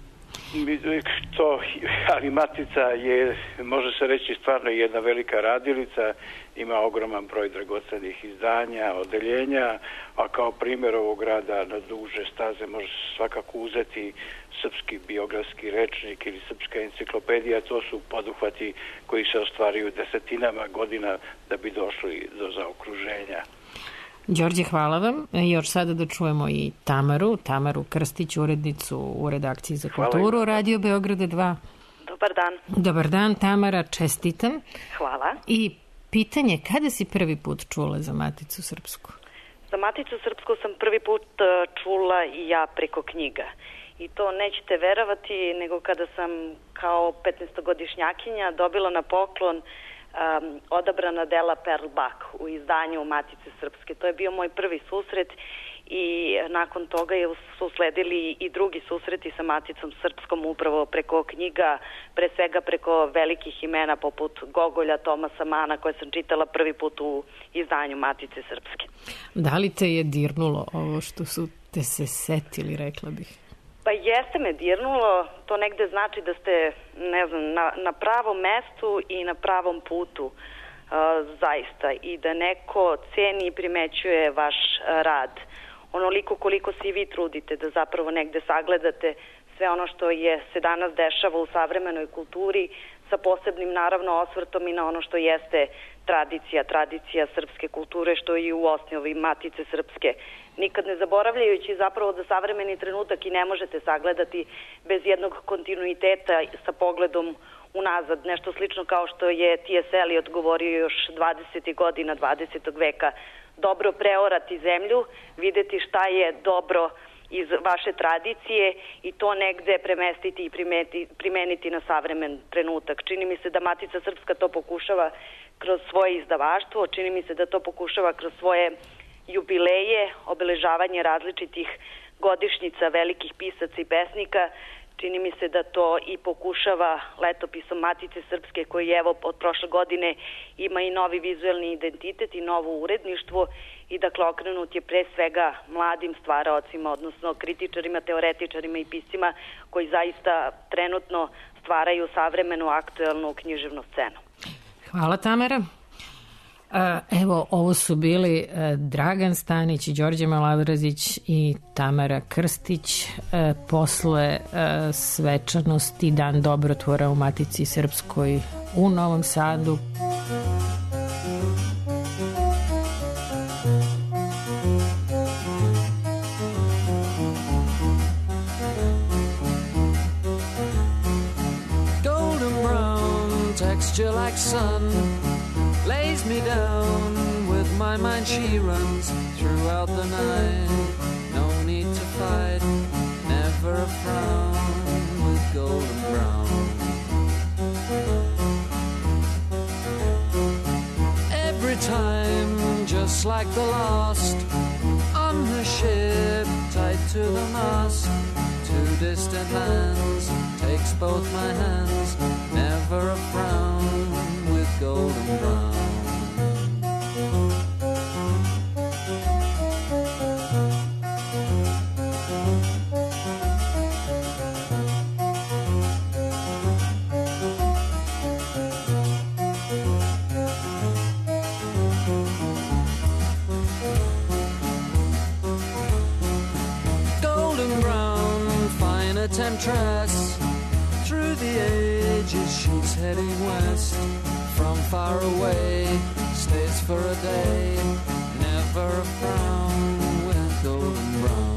Ali Matica je, može se reći, stvarno jedna velika radilica, ima ogroman broj dragocenih izdanja, odeljenja, a kao primjer ovog rada na duže staze može se svakako uzeti srpski biografski rečnik ili srpska enciklopedija. To su poduhvati koji se ostvaruju desetinama godina da bi došli do zaokruženja. Đorđe, hvala vam. Još sada da čujemo i Tamaru Krstić, urednicu u redakciji za kulturu Radio Beograda 2. Dobar dan. Dobar dan, Tamara, čestitam. Hvala. I pitanje, kada si prvi put čula za Maticu Srpsku? Za Maticu Srpsku sam prvi put čula i ja preko knjiga. I to nećete verovati, nego kada sam kao 15-godišnjakinja dobila na poklon odabrana dela Perl Bach u izdanju Matice Srpske. To je bio moj prvi susret i nakon toga su sledili i drugi susreti sa Maticom Srpskom upravo preko knjiga, pre svega preko velikih imena poput Gogolja, Tomasa Mana, koje sam čitala prvi put u izdanju Matice Srpske. Da li te je dirnulo ovo što su te se setili, rekla bih? Pa jeste me dirnulo, to negde znači da ste, ne znam, na pravom mestu i na pravom putu, zaista, i da neko ceni i primećuje vaš rad. Onoliko koliko se i vi trudite da zapravo negde sagledate sve ono što se danas dešava u savremenoj kulturi, sa posebnim naravno osvrtom i na ono što jeste tradicija srpske kulture, što je i u osnovi Matice Srpske. Nikad ne zaboravljajući zapravo da savremeni trenutak i ne možete sagledati bez jednog kontinuiteta sa pogledom unazad. Nešto slično kao što je T.S. Eliot govorio još 20. godina 20. veka. Dobro preorati zemlju, videti šta je dobro iz vaše tradicije i to negde premestiti i primeniti na savremen trenutak. Čini mi se da Matica Srpska to pokušava kroz svoje izdavaštvo, čini mi se da to pokušava kroz svoje jubileje, obeležavanje različitih godišnjica velikih pisaca i pesnika. Čini mi se da to i pokušava letopisom Matice Srpske, koji evo od prošle godine ima i novi vizuelni identitet i novo uredništvo, i dakle okrenut je pre svega mladim stvaraocima, odnosno kritičarima, teoretičarima i piscima koji zaista trenutno stvaraju savremenu aktuelnu književnu scenu. Hvala, Tamara. Evo, ovo su bili Dragan Stanić, Đorđe Malavrazić i Tamara Krstić posle svečanosti Dan dobrotvora u Matici Srpskoj u Novom Sadu. like sun lays me down. With my mind she runs throughout the night. No need to fight, never a frown with golden brown. Every time, just like the last, on her ship, tied to the mast, to distant lands, takes both my hands, never a frown with golden brown. Temptress, through the ages she's heading west. From far away, stays for a day, never a frown with golden brown.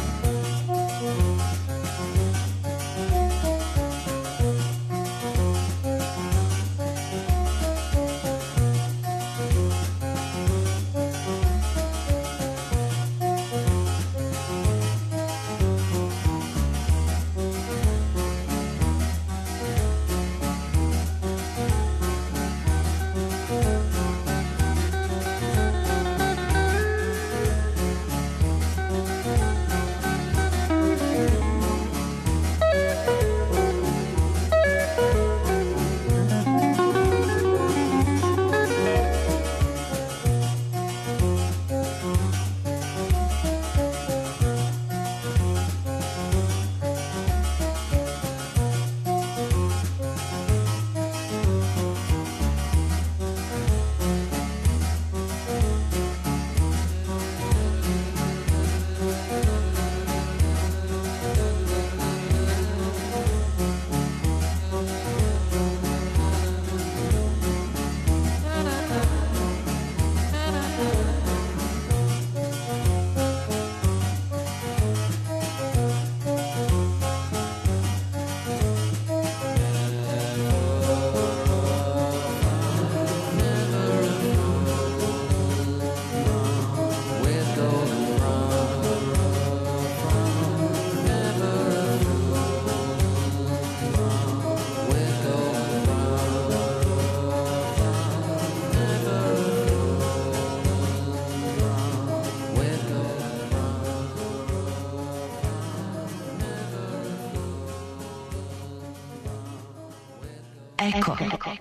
Eko.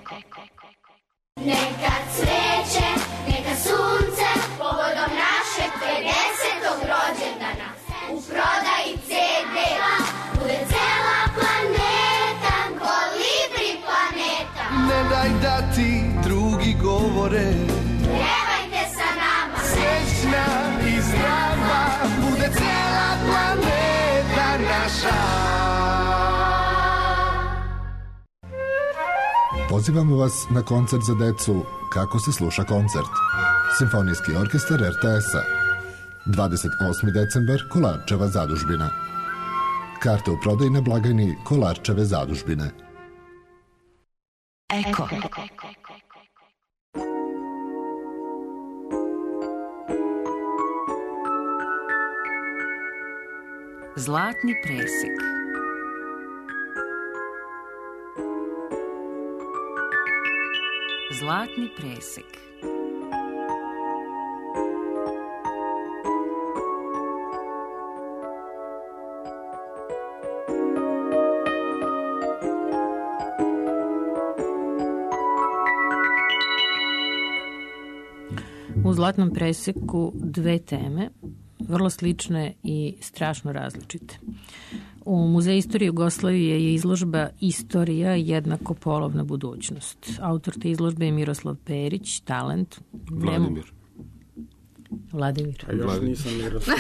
Neka cveće, neka sunce, povodom našeg 50. rođendana. U prodaji CD-a bude cela planeta, kolibri planeta. Ne daj da ti drugi govore, pevajte sa nama. Srećna i zdrava, bude cela planeta naša. Pozivamo vas na koncert za decu Kako se sluša koncert. Simfonijski orkestar RTS-a. 28. decembar, Kolarčeva zadužbina. Karte u prodaji na blagajni Kolarčeve zadužbine. Eko. Zlatni presek. Zlatni presek. U Zlatnom preseku dve teme, vrlo slične i strašno različite. U Muzeju istorije Jugoslavije je izložba Istorija jednako polovna budućnost. Autor te izložbe je Miroslav Perić, talent. Vladimir. Ja nisam Miroslav.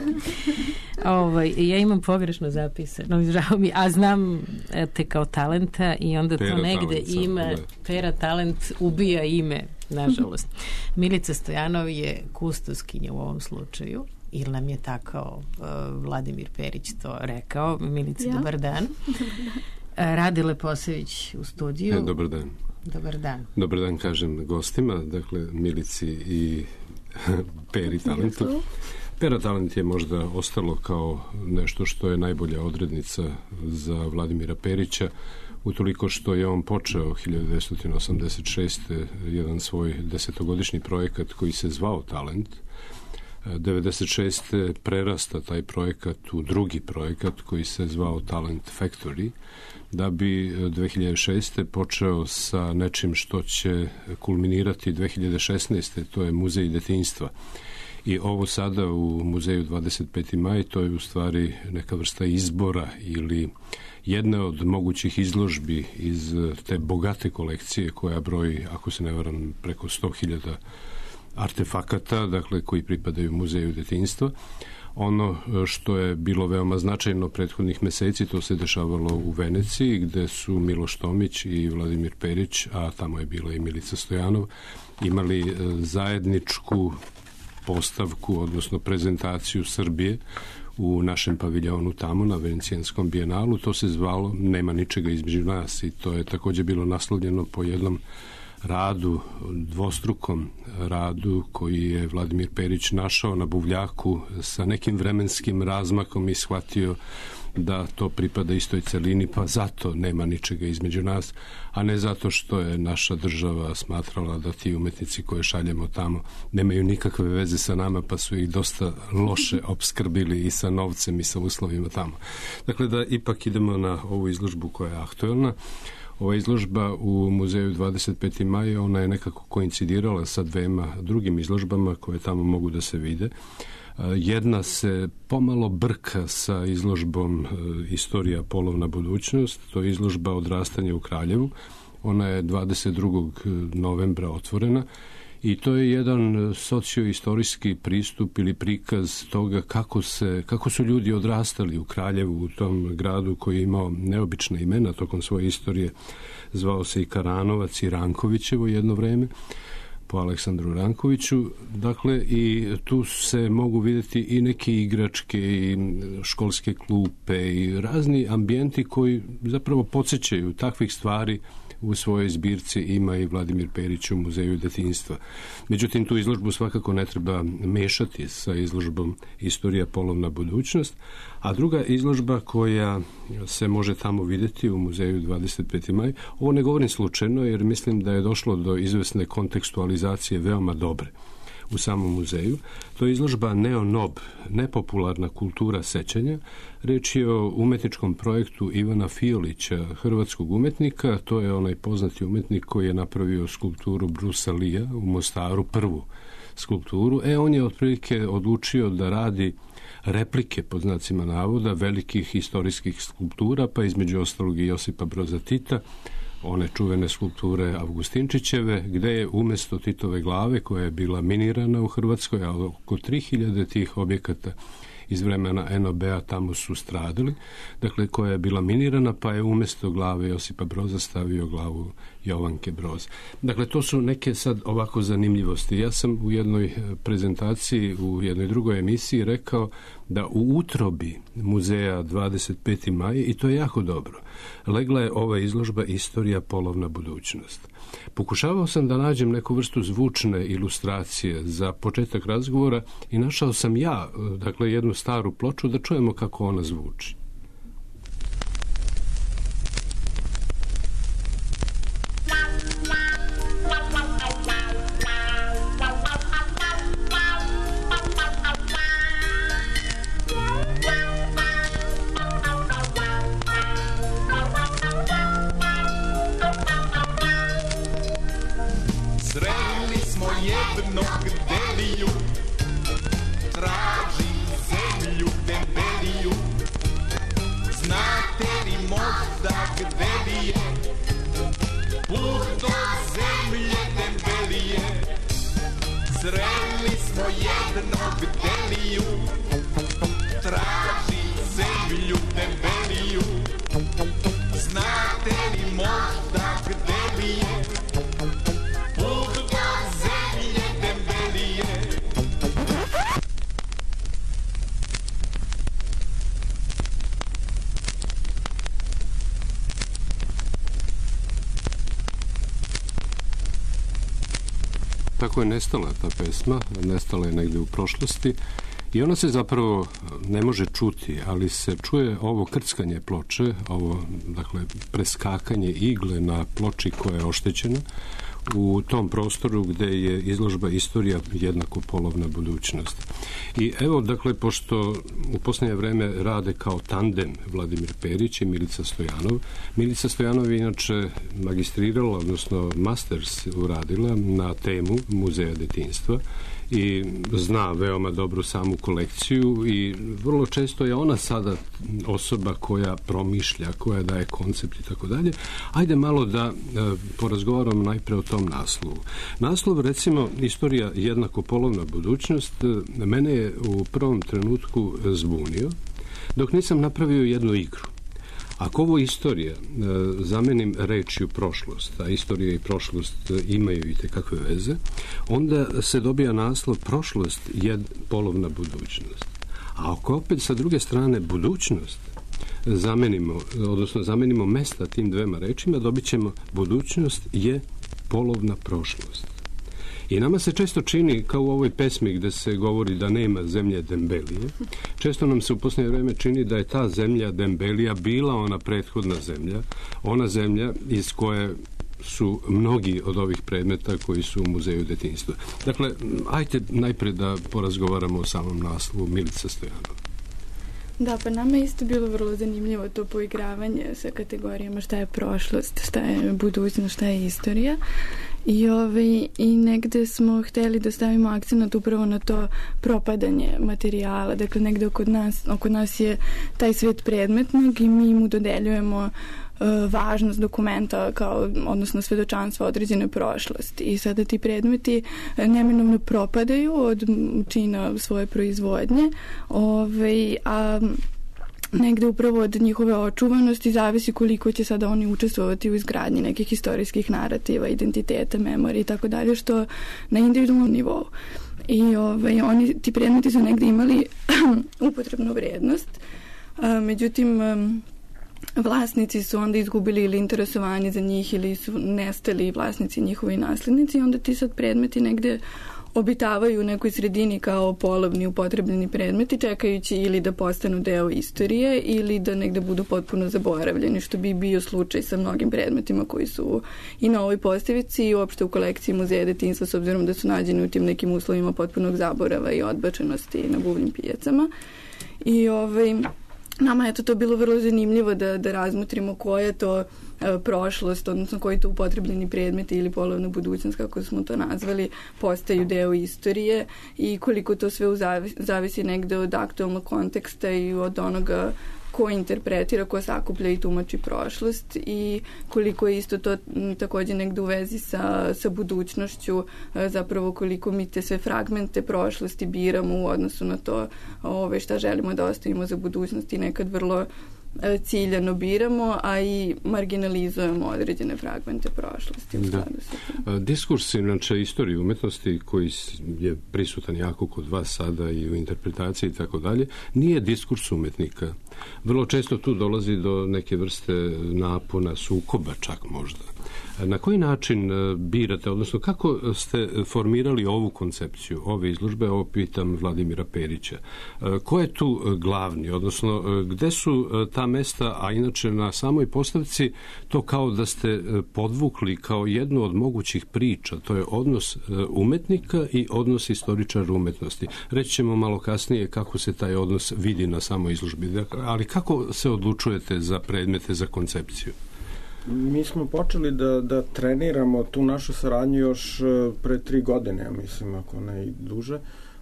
Ja imam pogrešno zapisano, žao mi, a znam te kao talenta i onda Pera to negde ima, Pera talent ubija ime, nažalost. Milica Stojanov je kustoskinja u ovom slučaju, ili nam je tako Vladimir Perić to rekao. Milica, dobar dan. Rade Leposević u studiju. Dobar dan. Dobar dan. Dobar dan kažem gostima, dakle Milici i Peri Talentu. Pera Talent je možda ostalo kao nešto što je najbolja odrednica za Vladimira Perića, utoliko što je on počeo 1986. jedan svoj 10-godišnji projekat koji se zvao Talent. 96. prerasta taj projekat u drugi projekat koji se zvao Talent Factory, da bi 2006. počeo sa nečim što će kulminirati 2016. To je Muzej detinjstva. I ovo sada u muzeju 25. maj, to je u stvari neka vrsta izbora ili jedna od mogućih izložbi iz te bogate kolekcije koja broji, ako se ne varam, preko 100.000 artefakata, dakle, koji pripadaju muzeju detinjstva. Ono što je bilo veoma značajno prethodnih meseci, to se dešavalo u Veneciji, gde su Miloš Tomić i Vladimir Perić, a tamo je bila i Milica Stojanov, imali zajedničku postavku, odnosno prezentaciju Srbije u našem paviljonu tamo na Venecijanskom bijenalu. To se zvalo Nema ničega između nas i to je takođe bilo naslovljeno po jednom radu, dvostrukom radu koji je Vladimir Perić našao na buvljaku sa nekim vremenskim razmakom i shvatio da to pripada istoj celini, pa zato nema ničega između nas, a ne zato što je naša država smatrala da ti umetnici koje šaljemo tamo nemaju nikakve veze sa nama, pa su ih dosta loše opskrbili i sa novcem i sa uslovima tamo. Dakle, da ipak idemo na ovu izložbu koja je aktuelna. Ova izložba u muzeju 25. maj, ona je nekako koincidirala sa dvema drugim izložbama koje tamo mogu da se vide. Jedna se pomalo brka sa izložbom Istorija polovna budućnost, to je izložba Odrastanje u Kraljevu. Ona je 22. novembra otvorena i to je jedan socioistorijski pristup ili prikaz toga kako su ljudi odrastali u Kraljevu, u tom gradu koji je imao neobična imena tokom svoje istorije. Zvao se i Karanovac i Rankovićevo jedno vreme, po Aleksandru Rankoviću. Dakle, i tu se mogu vidjeti i neke igračke i školske klupe i razni ambijenti koji zapravo podsjećaju takvih stvari. U svojoj zbirci ima i Vladimir Perić u muzeju detinjstva. Međutim, tu izložbu svakako ne treba mešati sa izložbom Istorija polovna budućnost, a druga izložba koja se može tamo vidjeti u muzeju 25. maj, ovo ne govorim slučajno jer mislim da je došlo do izvesne kontekstualizacije veoma dobre u samom muzeju. To je izložba Neonob, nepopularna kultura sećanja. Reč je o umetničkom projektu Ivana Fiolića, hrvatskog umetnika. To je onaj poznati umetnik koji je napravio skulpturu Brusa Lija u Mostaru, prvu skulpturu. On je otprilike odlučio da radi replike, pod znacima navoda, velikih istorijskih skulptura, pa između ostalog i Josipa Broza Tita, one čuvene skulpture Avgustinčićeve, gde je umesto Titove glave, koja je bila minirana u Hrvatskoj, a oko 3000 tih objekata iz vremena NOB-a tamo su stradali, dakle koja je bila minirana, pa je umesto glave Josipa Broza stavio glavu Jovanke Broz. Dakle, to su neke sad ovako zanimljivosti. Ja sam u jednoj prezentaciji, u jednoj drugoj emisiji rekao da u utrobi muzeja 25. maj, i to je jako dobro, legla je ova izložba Istorija polovna budućnost. Pokušavao sam da nađem neku vrstu zvučne ilustracije za početak razgovora i našao sam dakle, jednu staru ploču da čujemo kako ona zvuči. kako je nestala ta pesma, nestala je negde u prošlosti i ona se zapravo ne može čuti, ali se čuje ovo krckanje ploče, ovo, dakle, preskakanje igle na ploči koja je oštećena u tom prostoru gde je izložba Istorija jednako polovna budućnost. I evo, dakle, pošto u posljednje vreme rade kao tandem Vladimir Perić i Milica Stojanov. Milica Stojanov je inače magistrirala, odnosno masters uradila na temu Muzeja detinjstva i zna veoma dobro samu kolekciju i vrlo često je ona sada osoba koja promišlja, koja daje koncept i tako dalje. Ajde malo da porazgovaramo najpre o tom naslovu. Naslov, recimo, Istorija jednako polovna budućnost, mene je u prvom trenutku zbunio, dok nisam napravio jednu igru. Ako ovo istorija zamenim rečju prošlost, a istorija i prošlost imaju i tekakve veze, onda se dobija naslov prošlost je polovna budućnost. A ako opet sa druge strane budućnost zamenimo mesta tim dvema rečima, dobit ćemo budućnost je polovna prošlost. I nama se često čini, kao u ovoj pesmi gde se govori da nema zemlje Dembelije, često nam se u posljednje vreme čini da je ta zemlja Dembelija bila ona prethodna zemlja, ona zemlja iz koje su mnogi od ovih predmeta koji su u Muzeju detinjstva. Dakle, ajte najpre da porazgovaramo o samom naslovu. Milica Stojanova. Da, pa nama je isto bilo vrlo zanimljivo to poigravanje sa kategorijama šta je prošlost, šta je budućnost, šta je istorija. I negde smo hteli da stavimo akcent upravo na to propadanje materijala. Dakle, negde oko nas je taj svet predmetnog i mi mu dodeljujemo važnost dokumenta odnosno svedočanstva određene prošlosti. I sada ti predmeti neminovno propadaju od čina svoje proizvodnje, a negde upravo od njihove očuvanosti zavisi koliko će sada oni učestvovati u izgradnji nekih istorijskih narativa, identiteta, memorije i tako dalje, što na individualnom nivou. I ti predmeti su negde imali upotrebnu vrednost, međutim vlasnici su onda izgubili ili interesovanje za njih ili su nestali vlasnici, njihovi naslednici i onda ti sad predmeti negde obitavaju u nekoj sredini kao polovni upotrebljeni predmeti, čekajući ili da postanu deo istorije ili da negde budu potpuno zaboravljeni, što bi bio slučaj sa mnogim predmetima koji su i na ovoj postavici i uopšte u kolekciji Muzeja detinjstva, s obzirom da su nađeni u tim nekim uslovima potpunog zaborava i odbačenosti na buvljim pijacama. I nama je to bilo vrlo zanimljivo da razmotrimo koja je to prošlost, odnosno koji to upotrebljeni predmeti ili polovna budućnost, kako smo to nazvali, postaju deo istorije i koliko to sve zavisi negde od aktualnog konteksta i od onoga ko interpretira, ko sakuplja i tumači prošlost i koliko je isto to takođe negde u vezi sa budućnošću, zapravo koliko mi te sve fragmente prošlosti biramo u odnosu na to šta želimo da ostavimo za budućnost i nekad vrlo ciljano biramo, a i marginalizujemo određene fragmente prošlosti. Diskurs, inače, istorije umetnosti koji je prisutan jako kod vas sada i u interpretaciji i tako dalje, nije diskurs umetnika. Vrlo često tu dolazi do neke vrste napona, sukoba čak možda. Na koji način birate, odnosno kako ste formirali ovu koncepciju, ove izložbe, ovo pitam Vladimira Perića. Ko je tu glavni, odnosno gde su ta mesta, a inače na samoj postavci to kao da ste podvukli kao jednu od mogućih priča, to je odnos umetnika i odnos istoričara umetnosti. Reći ćemo malo kasnije kako se taj odnos vidi na samoj izložbi, ali kako se odlučujete za predmete, za koncepciju? Mi smo počeli da treniramo tu našu saradnju još pre 3 godine, ja mislim, ako ne i duže,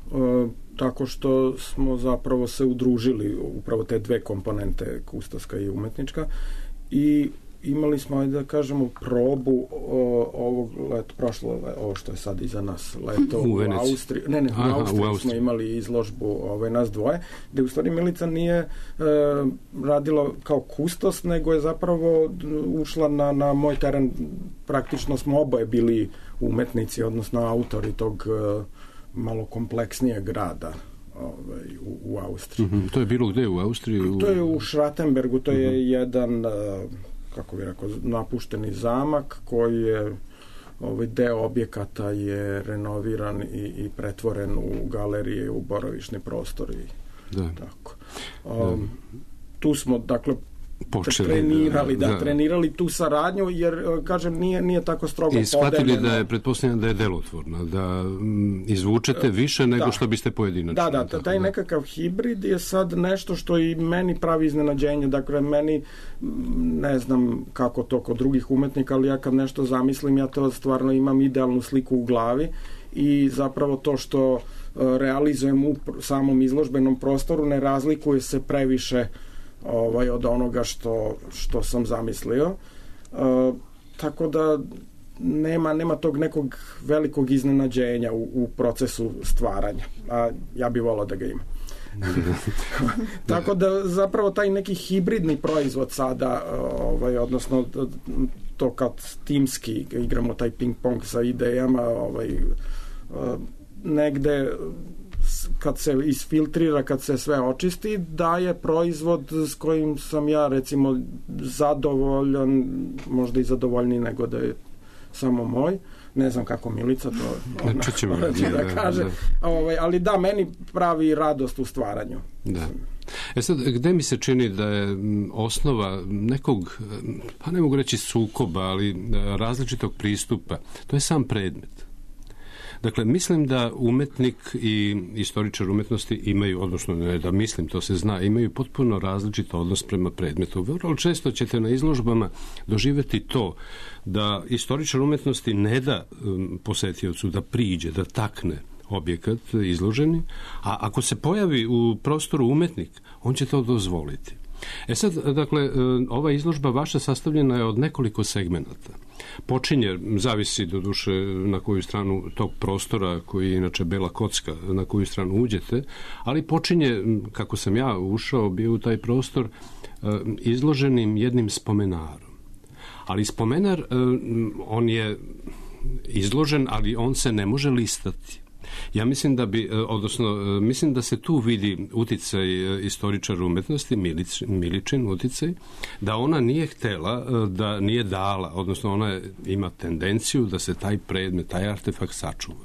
tako što smo zapravo se udružili upravo te dve komponente, kustoska i umetnička, i imali smo, da kažemo, probu ovog leta, ovo što je sad iza nas, leto u Austriji. U Austriji smo imali izložbu nas dvoje, gde u stvari Milica nije radila kao kustos, nego je zapravo ušla na moj teren. Praktično smo oboje bili umetnici, odnosno autori tog malo kompleksnijeg grada u Austriji. To je bilo gde u Austriji? To je u Schrattenbergu, to je jedan, kako bih rekao, napušteni zamak koji je deo objekata je renoviran i pretvoren u galerije, u boravišni prostor i tako. Tu smo, dakle, trenirali tu saradnju, jer, kažem, nije tako strogo podeljeno. I shvatili da je, pretpostavljam, da je delotvorna, da izvučete više nego što biste pojedinačno. Da, taj nekakav hibrid je sad nešto što i meni pravi iznenađenje. Dakle, meni, ne znam kako to kod drugih umetnika, ali ja kad nešto zamislim, ja to stvarno imam idealnu sliku u glavi i zapravo to što realizujem u samom izložbenom prostoru ne razlikuje se previše od onoga što sam zamislio. Tako da nema tog nekog velikog iznenađenja u procesu stvaranja. A ja bih volao da ga ima. Tako da zapravo taj neki hibridni proizvod sada, odnosno to kad timski igramo taj ping-pong sa idejama, negde kad se isfiltrira, kad se sve očisti, daje proizvod s kojim sam ja, recimo, zadovoljan, možda i zadovoljniji nego da je samo moj. Ne znam kako Milica to da kaže. Ali da, meni pravi radost u stvaranju. Da. Sad, gde mi se čini da je osnova nekog, pa ne mogu reći sukoba, ali različitog pristupa, to je sam predmet. Dakle, mislim da umetnik i istoričar umetnosti imaju, odnosno ne da mislim, to se zna, imaju potpuno različit odnos prema predmetu. Vrlo često ćete na izložbama doživjeti to da istoričar umetnosti ne da posetiocu da priđe, da takne objekat izloženi, a ako se pojavi u prostoru umetnik, on će to dozvoliti. Sad, dakle, ova izložba vaša sastavljena je od nekoliko segmenata. Počinje, zavisi do duše na koju stranu tog prostora, koji je inače bela kocka, na koju stranu uđete, ali počinje, kako sam ja ušao, bio u taj prostor, izloženim jednim spomenarom. Ali spomenar, on je izložen, ali on se ne može listati. Ja mislim da mislim da se tu vidi uticaj istoričara umetnosti, Miličin uticaj, da ona nije htela, da nije dala, odnosno ona ima tendenciju da se taj predmet, taj artefakt sačuva.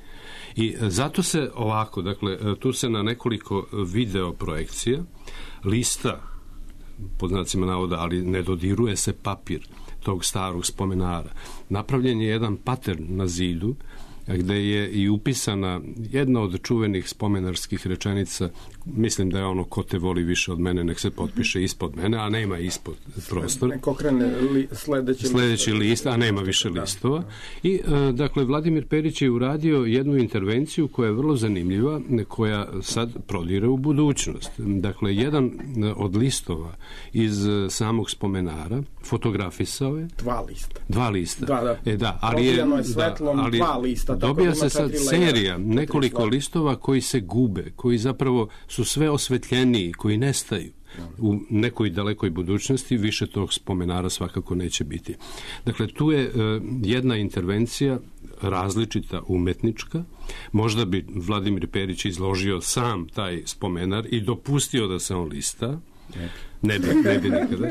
I zato se ovako, dakle, tu se na nekoliko video projekcija lista, pod znacima navoda, ali ne dodiruje se papir tog starog spomenara. Napravljen je jedan patern na zidu, gde je i upisana jedna od čuvenih spomenarskih rečenica, mislim da je ono ko te voli više od mene, nek se potpiše ispod mene, a nema ispod prostor. Nek okrene sledeći list, a nema više listova. I, dakle, Vladimir Perić je uradio jednu intervenciju koja je vrlo zanimljiva, koja sad prodire u budućnost. Dakle, jedan od listova iz samog spomenara fotografisao je dva lista. Probijano je svetlom dva lista. Dobija se sad serija, nekoliko listova koji se gube, koji zapravo su sve osvetljeniji, koji nestaju. U nekoj dalekoj budućnosti više tog spomenara svakako neće biti. Dakle, tu je jedna intervencija različita umetnička. Možda bi Vladimir Perić izložio sam taj spomenar i dopustio da se on lista. Ne bi nikada.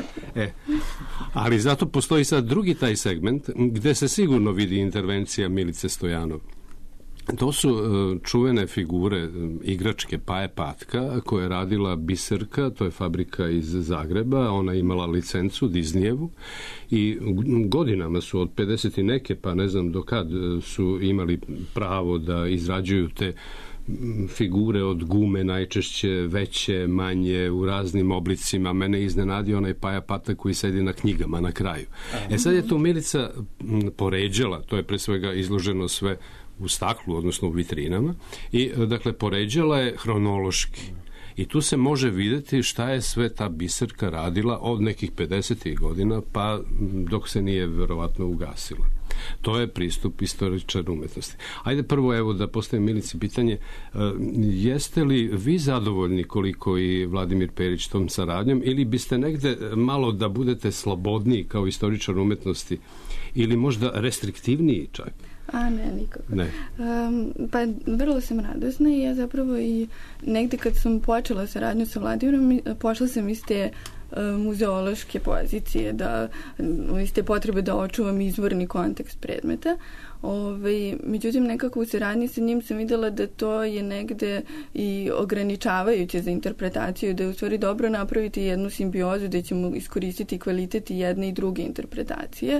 Ali zato postoji sad drugi taj segment gde se sigurno vidi intervencija Milice Stojanov. To su čuvene figure igračke Paje Patka, koje je radila Biserka, to je fabrika iz Zagreba, ona je imala licencu Disneyevu i godinama su od 50 i neke, pa ne znam do kad su imali pravo da izrađuju te figure od gume, najčešće veće, manje, u raznim oblicima. Mene iznenadio onaj Paja Patak koji sedi na knjigama na kraju. Sad je tu Milica poređala, to je pre svega izloženo sve u staklu, odnosno u vitrinama, i dakle poređala je hronološki. I tu se može vidjeti šta je sve ta Biserka radila od nekih 50. godina pa dok se nije verovatno ugasila. To je pristup istoričara umetnosti. Ajde prvo evo da postavim Milici pitanje, jeste li vi zadovoljni koliko i Vladimir Perić tom saradnjom ili biste negde malo da budete slobodniji kao istoričar umetnosti ili možda restriktivniji čak? Ne, nikako. Pa vrlo sam radosna i ja zapravo i negde kad sam počela saradnju sa Vladimirom, pošla sam iz te muzeološke pozicije, da iz te potrebe da očuvam izvorni kontekst predmeta. Međutim, nekako u saradnji sa njim sam videla da to je negde i ograničavajuće za interpretaciju, da je u stvari dobro napraviti jednu simbiozu da ćemo iskoristiti kvalitet i jedne i druge interpretacije.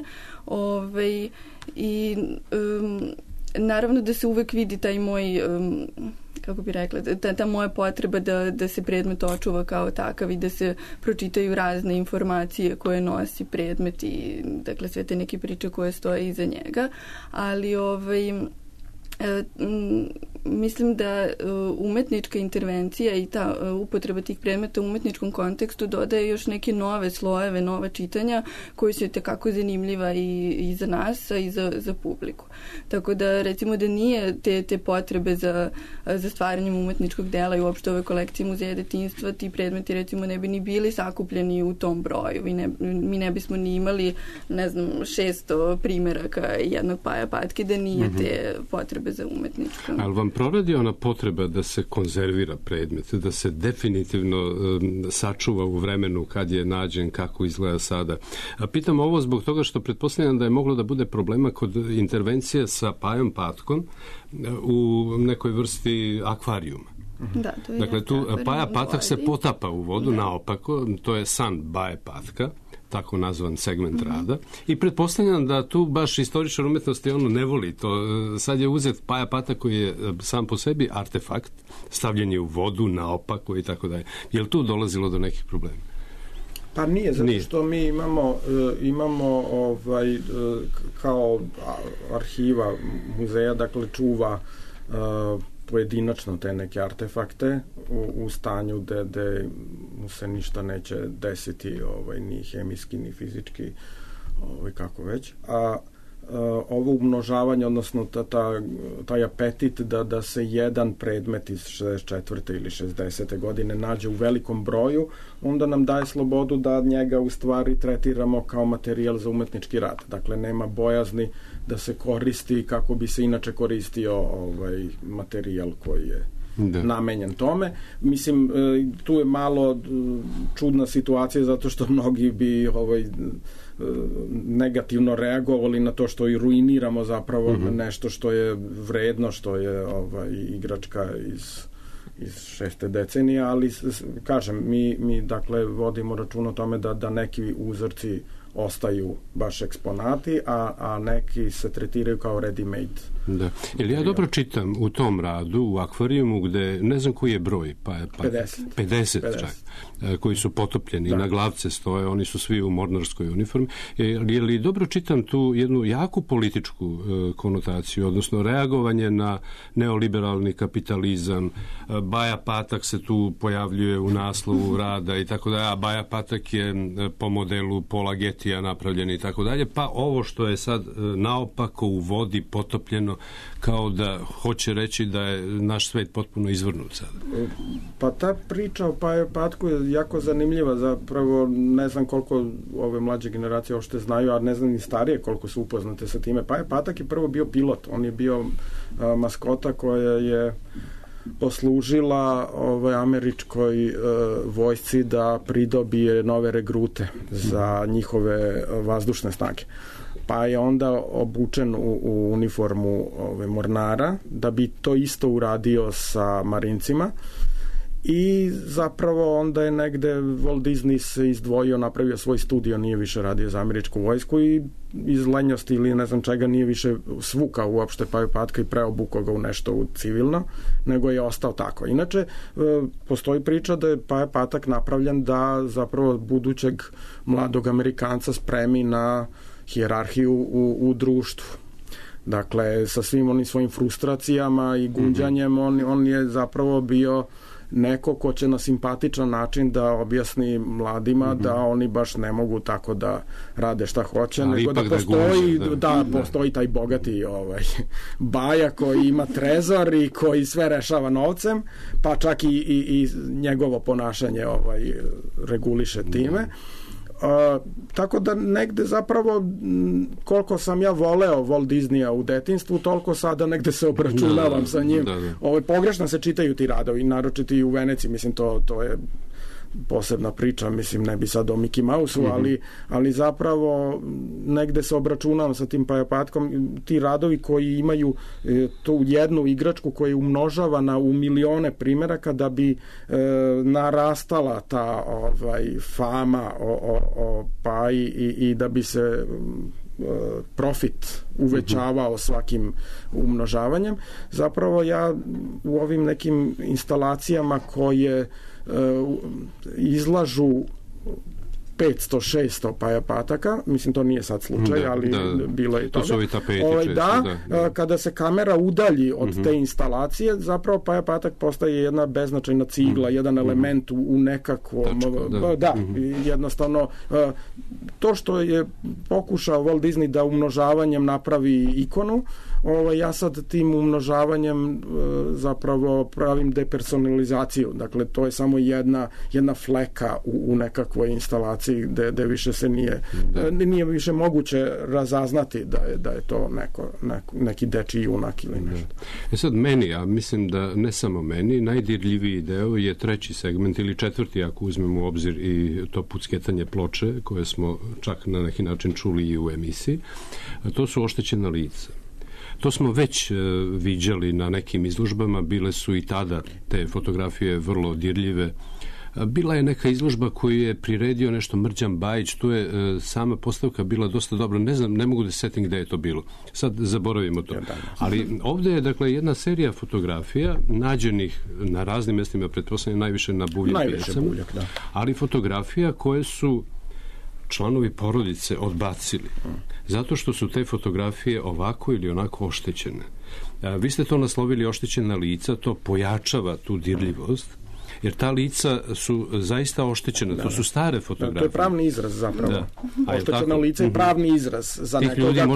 Naravno da se uvek vidi taj moj, kako bi rekla, ta moja potreba da se predmet očuva kao takav i da se pročitaju razne informacije koje nosi predmet i dakle sve te neke priče koje stoje iza njega, ali mislim da umetnička intervencija i ta upotreba tih predmeta u umetničkom kontekstu dodaje još neke nove slojeve, nova čitanja koji su tekako zanimljiva i za nas, a i za publiku. Tako da recimo da nije te potrebe za stvaranjem umetničkog dela i uopšte ove kolekcije Muzeja detinjstva, ti predmeti recimo ne bi ni bili sakupljeni u tom broju. Mi ne bismo ni imali, ne znam, 600 primeraka jednog Paja Patke da nije te potrebe za umetničko. Ali vam proradi ona potreba da se konzervira predmet, da se definitivno sačuva u vremenu kad je nađen, kako izgleda sada. A pitam ovo zbog toga što pretpostavljam da je moglo da bude problema kod intervencije sa Pajom Patkom u nekoj vrsti akvarijuma. Da, to je dakle, tu Paja Patak se potapa u vodu naopako, to je san Baje Patka, tako nazvan segment rada. I pretpostavljam da tu baš istoričar umetnosti ne voli to. Sad je uzet Paja Patak koji je sam po sebi artefakt, stavljen je u vodu naopako i tako dalje. Je li tu dolazilo do nekih problema? Pa nije, zato što mi imamo kao arhiva muzeja, dakle čuva pojedinačno te neke artefakte u stanju gde mu se ništa neće desiti, ni hemijski, ni fizički, kako već. A ovo umnožavanje, odnosno taj apetit da se jedan predmet iz 64. ili 60. godine nađe u velikom broju, onda nam daje slobodu da njega u stvari tretiramo kao materijal za umetnički rad. Dakle, nema bojazni da se koristi kako bi se inače koristio materijal koji je namenjen tome. Mislim, tu je malo čudna situacija zato što mnogi bi negativno reagovali na to što i ruiniramo zapravo nešto što je vredno, što je igračka iz 6. decenije, ali kažem, mi dakle vodimo račun o tome da neki uzorci ostaju baš eksponati, a neki se tretiraju kao ready-made. Da. Ili ja dobro čitam u tom radu, u akvarijumu, gde ne znam koji je broj, 50 čak, koji su potopljeni, na glavce stoje, oni su svi u mornarskoj uniformi. Je li dobro čitam tu jednu jaku političku konotaciju, odnosno reagovanje na neoliberalni kapitalizam? Baja Patak se tu pojavljuje u naslovu rada i tako da, a Baja Patak je po modelu Paula Getija napravljen i tako dalje, pa ovo što je sad naopako u vodi potopljeno, kao da hoće reći da je naš svet potpuno izvrnut sada. Pa ta priča o Paju Patku je jako zanimljiva, zapravo ne znam koliko ove mlađe generacije uopšte znaju, a ne znam ni starije koliko su upoznate sa time. Paja Patak je prvo bio pilot, on je bio maskota koja je poslužila američkoj vojsci da pridobije nove regrute za njihove vazdušne snage. Pa je onda obučen u uniformu mornara da bi to isto uradio sa marincima i zapravo onda je negde Walt Disney se izdvojio, napravio svoj studio, nije više radio za američku vojsku i iz lenjosti ili ne znam čega nije više svukao uopšte Paju Patka i preobukao ga u nešto civilno, nego je ostao tako. Inače, postoji priča da je Paja Patak napravljen da zapravo budućeg mladog Amerikanca spremi na hijerarhiju u društvu. Dakle, sa svim onim svojim frustracijama i gunđanjem, on je zapravo bio neko ko će na simpatičan način da objasni mladima da oni baš ne mogu tako da rade šta hoće, nego da postoji, postoji taj bogati Baja koji ima trezor i koji sve rešava novcem, pa čak i njegovo ponašanje reguliše time. Tako da negde zapravo koliko sam ja voleo Walt Disneya u detinjstvu, toliko sada negde se obračunavam sa njim. Pogrešno se čitaju ti radovi, naročito i u Veneciji, mislim to je posebna priča, mislim, ne bi sad o Mickey Mouse-u, ali zapravo negde se obračunam sa tim Pajapatkom, ti radovi koji imaju tu jednu igračku koja je umnožavana u milione primeraka da bi narastala ta fama o Paji i da bi se profit uvećavao svakim umnožavanjem. Zapravo ja u ovim nekim instalacijama koje izlažu 500-600 Pajapataka, mislim to nije sad slučaj, ali bilo je toga. To su ovi tapeti kada se kamera udalji od te instalacije, zapravo Pajapatak postaje jedna beznačajna cigla, jedan element u nekakvom... jednostavno to što je pokušao Walt Disney da umnožavanjem napravi ikonu, ja sad tim umnožavanjem zapravo pravim depersonalizaciju. Dakle, to je samo jedna fleka u nekakvoj instalaciji gde više se nije više moguće razaznati da je to neki dečiji junak ili nešto. Sad meni, a mislim da ne samo meni, najdirljiviji deo je treći segment ili četvrti, ako uzmemo u obzir i to pucketanje ploče koje smo čak na neki način čuli i u emisiji. To su oštećena lica. To smo već viđali na nekim izložbama, bile su i tada te fotografije vrlo dirljive. Bila je neka izložba koju je priredio nešto Mrđan Bajić, tu je sama postavka bila dosta dobra, ne znam, ne mogu da se setim gde je to bilo. Sad zaboravimo to. Ali ovde je, dakle, jedna serija fotografija nađenih na raznim mestima, pretpostavljam najviše na Buvljak pijacama, ali fotografija koje su članovi porodice odbacili. Zato što su te fotografije ovako ili onako oštećene. Vi ste to naslovili oštećena lica, to pojačava tu dirljivost, jer ta lica su zaista oštećena. To su stare fotografije. To je pravni izraz zapravo. Oštećena lica je pravni izraz za nekoga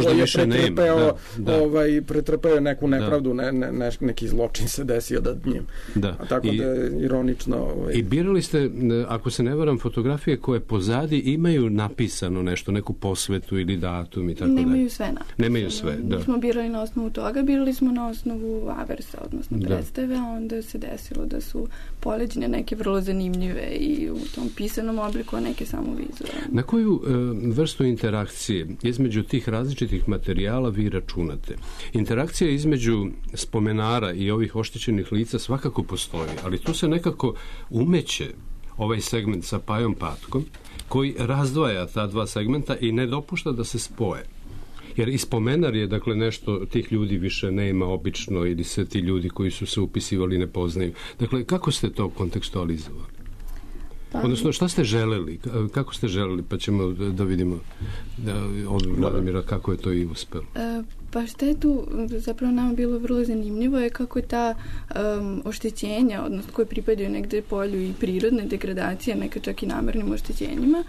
koji je pretrpeo neku nepravdu, neki zločin se desio nad njim. Tako da je ironično. I birali ste, ako se ne varam, fotografije koje pozadi imaju napisano nešto, neku posvetu ili datum i tako dalje. Nemaju sve napisano. Nemaju sve, da. Smo birali na osnovu toga, birali smo na osnovu aversa, odnosno predstave, a onda se desilo da su poleđene neke vrlo zanimljive i u tom pisanom obliku, a neke samo vizualne. Na koju vrstu interakcije između tih različitih materijala vi računate? Interakcija između spomenara i ovih oštećenih lica svakako postoji, ali tu se nekako umeće ovaj segment sa Pajom Patkom, koji razdvaja ta dva segmenta i ne dopušta da se spoje. Jer i spomenar je, dakle, nešto tih ljudi više nema obično ili se ti ljudi koji su se upisivali ne poznaju. Dakle, kako ste to kontekstualizovali? Odnosno, šta ste želeli? Kako ste želeli? Pa ćemo da vidimo od Vladimira kako je to i uspelo. Pa šta je tu zapravo nama bilo vrlo zanimljivo je kako je ta oštećenja, odnosno koje pripadaju negde polju i prirodne degradacije, neka čak i namernim oštećenjima,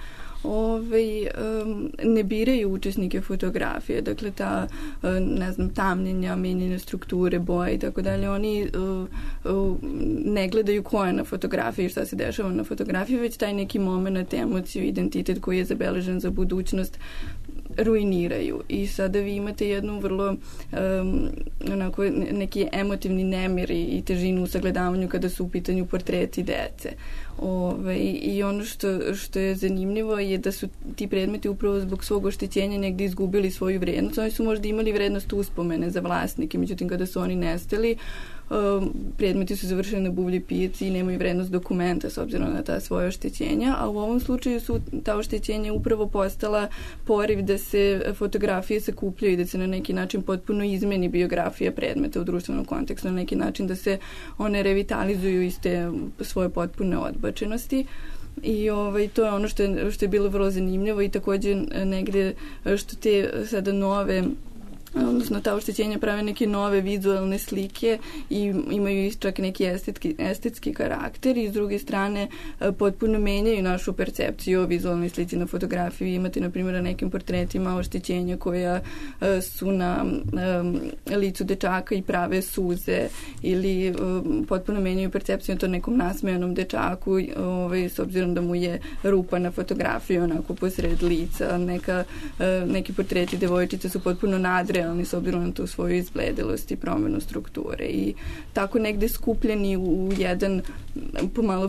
ne biraju učesnike fotografije, dakle ta, ne znam, tamnjenja, menjene strukture, boje i tako dalje, oni ne gledaju ko je na fotografiji, šta se dešava na fotografiji, već taj neki moment, emociju, identitet koji je zabeležen za budućnost ruiniraju. I sada vi imate jednu vrlo onako neki emotivni nemir i težinu u sagledavanju kada su u pitanju portreti dece. I ono što je zanimljivo je da su ti predmeti upravo zbog svog oštećenja negdje izgubili svoju vrednost. Oni su možda imali vrednost uspomene za vlasnike, međutim kada su oni nestali, predmeti su završeni na Buvljoj pijaci i nemaju vrednost dokumenta s obzirom na ta svoje oštećenja, a u ovom slučaju su ta oštećenja upravo postala poriv da se fotografije sakupljaju i da se na neki način potpuno izmeni biografija predmeta u društvenom kontekstu, na neki način da se one revitalizuju iz te svoje potpune odbačenosti. I to je ono što je bilo vrlo zanimljivo i također negde što te sada nove, odnosno ta oštećenja prave neke nove vizualne slike i imaju čak neki estetski karakter i s druge strane potpuno menjaju našu percepciju o vizualnoj slici na fotografiji. Imate, na primjer, na nekim portretima oštećenja koja su na licu dečaka i prave suze ili potpuno menjaju percepciju o to nekom nasmejanom dečaku s obzirom da mu je rupa na fotografiji onako posred lica. Neki portreti devojčice su potpuno nadre nerealni s obzirom na tu svoju izbledelost i promenu strukture i tako negde skupljeni u jedan pomalo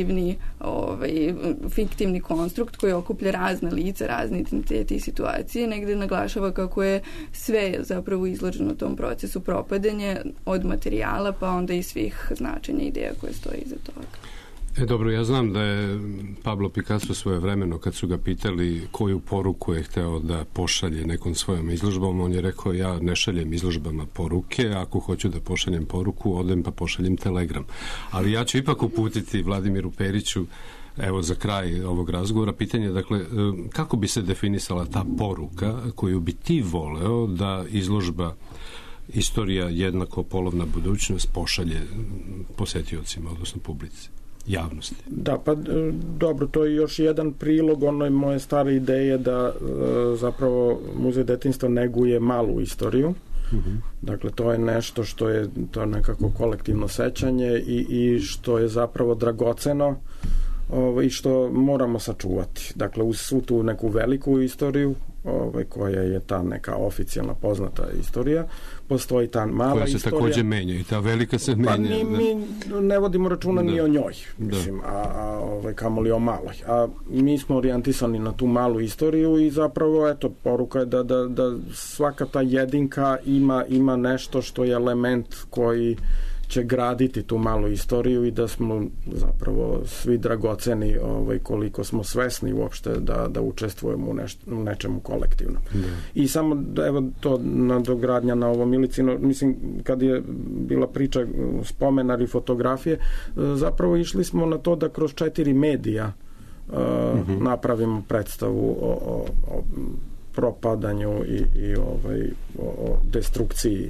fiktivni konstrukt koji okuplja razne lica, razne identitete i situacije, negde naglašava kako je sve zapravo izloženo tom procesu propadanja od materijala pa onda i svih značenja ideja koje stoje iza toga. Dobro, ja znam da je Pablo Picasso svojevremeno, kad su ga pitali koju poruku je hteo da pošalje nekom svojom izložbom, on je rekao, ja ne šaljem izložbama poruke, ako hoću da pošaljem poruku, odem pa pošaljem telegram. Ali ja ću ipak uputiti Vladimiru Periću, evo za kraj ovog razgovora, pitanje, dakle, kako bi se definisala ta poruka koju bi ti voleo da izložba Istorija jednako polovna budućnost pošalje posetiocima, odnosno publici, javnosti? Da, pa dobro, to je još jedan prilog onoj moje stare ideje da zapravo Muzej detinjstva neguje malu istoriju. Dakle, to je nešto što je to nekako kolektivno sećanje i što je zapravo dragoceno i što moramo sačuvati. Dakle, uz svu tu neku veliku istoriju koja je ta neka oficijalna poznata istorija, postoji ta mala istorija. Koja se takođe menja i ta velika se menja. Pa mi ne vodimo računa ni o njoj, mislim, kamoli o maloj. A mi smo orijentisani na tu malu istoriju i zapravo, eto, poruka je da svaka ta jedinka ima nešto što je element koji će graditi tu malu istoriju i da smo zapravo svi dragoceni koliko smo svesni uopšte da učestvujemo u nečemu kolektivnom. I samo, evo, to nadogradnja na ovo Milicino, mislim, kad je bila priča spomenari fotografije, zapravo išli smo na to da kroz 4 medija napravimo predstavu o propadanju i o destrukciji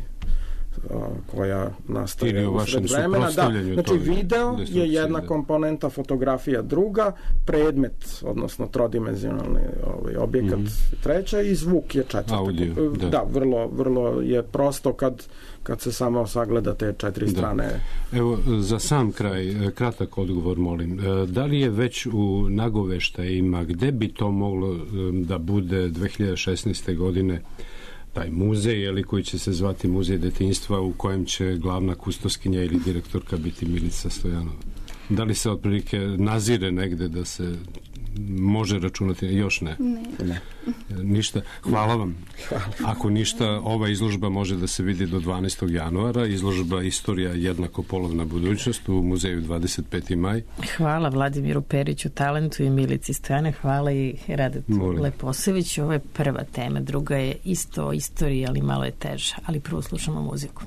koja nastaje usred vremena. Znači, video je jedna komponenta, fotografija druga, predmet, odnosno trodimenzionalni objekat treća i zvuk je četvrta. Audio, da, vrlo je prosto kad se samo sagleda te 4 strane. Evo, za sam kraj, kratak odgovor, molim. Da li je već u nagoveštajima gde bi to moglo da bude 2016. godine taj muzej, koji će se zvati Muzej detinjstva, u kojem će glavna kustoskinja ili direktorka biti Milica Stojanova? Da li se otprilike nazire negde da se može računati? Još ne. Ništa. Hvala vam. Ako ništa, ova izložba može da se vidi do 12. januara. Izložba Istorija jednako polovna budućnost u muzeju 25. maj. Hvala Vladimiru Periću, talentu i Milici Stojane. Hvala i Radetu Leposeviću. Ovo je prva tema, druga je isto o istoriji, ali malo je teža. Ali prvo slušamo muziku.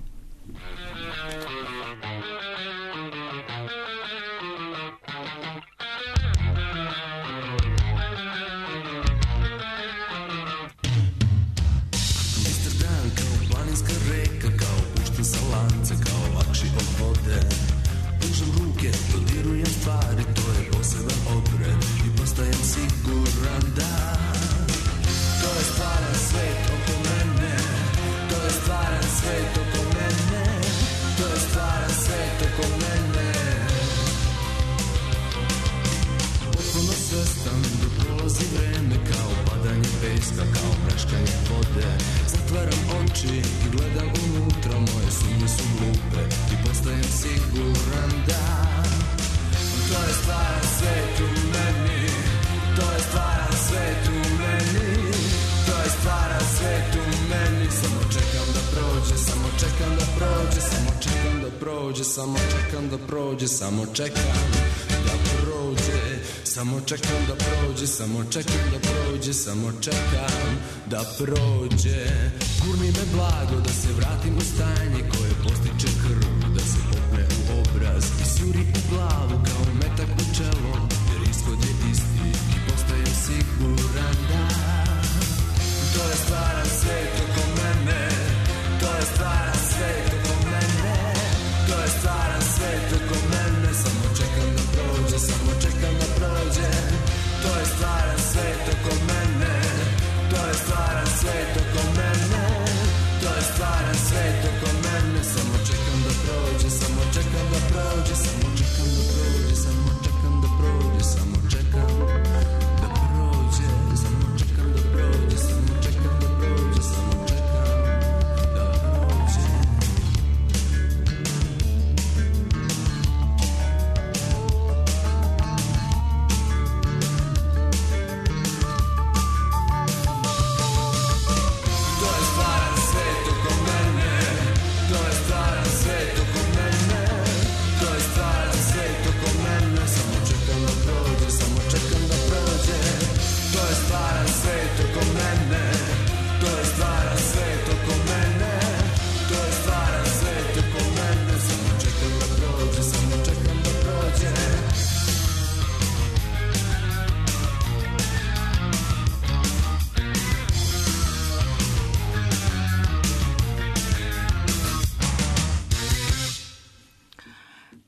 Samo čekam da prođe, samo čekam da prođe, samo čekam da prođe, samo čekam da prođe. Gurni me blago da se vratim u stanje koje postiče krv, da se popne u obraz i sjuri u glavu kao metak u čelo, jer ishod je isti i postajem siguran da to je stvaran svet oko mene, to je stvaran svet oko mene, to je stvaran svet oko mene, samo čekam da prođe, samo čekam da prođe, to je stvaran svet oko mene, to je stvaran svet oko mene, to je stvaran svet oko mene,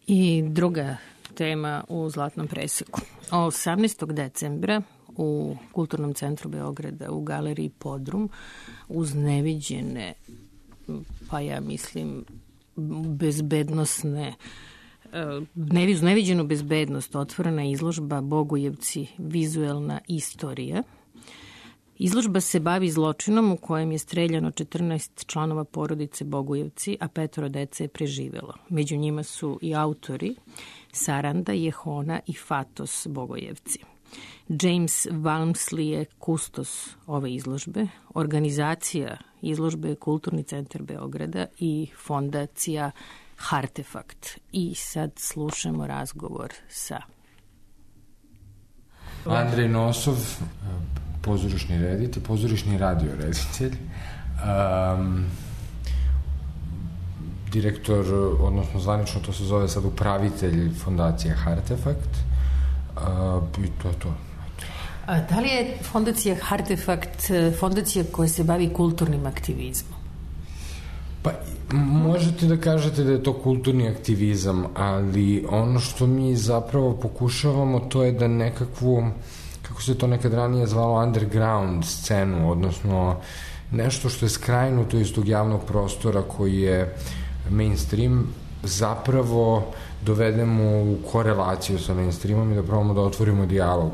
I druga tema u Zlatnom preseku. 18. decembra u Kulturnom centru Beograda u galeriji Podrum uz neviđene, pa ja mislim bezbednosne, neviđenu bezbednost otvorena izložba Bogojevci vizuelna istorija. Izložba se bavi zločinom u kojem je streljano 14 članova porodice Bogojevci, a 5 dece je preživelo. Među njima su i autori Saranda, Jehona i Fatos Bogojevci. James Walmsley je kustos ove izložbe. Organizacija izložbe je Kulturni centar Beograda i fondacija Hartefakt. I sad slušamo razgovor sa Andrej Nosov, pozorišni reditelj, pozorišni radio reditelj, direktor, odnosno zvanično to se zove sad upravitelj fondacije Hartefakt, i to je to. Da li je fondacija Hartefakt fondacija koja se bavi kulturnim aktivizmom? Pa, možete da kažete da je to kulturni aktivizam, ali ono što mi zapravo pokušavamo to je da nekakvu, kako se to nekad ranije zvalo, underground scenu, odnosno nešto što je skrajnuto iz tog javnog prostora koji je mainstream, zapravo dovedemo u korelaciju sa mainstreamom i da probamo da otvorimo dijalog.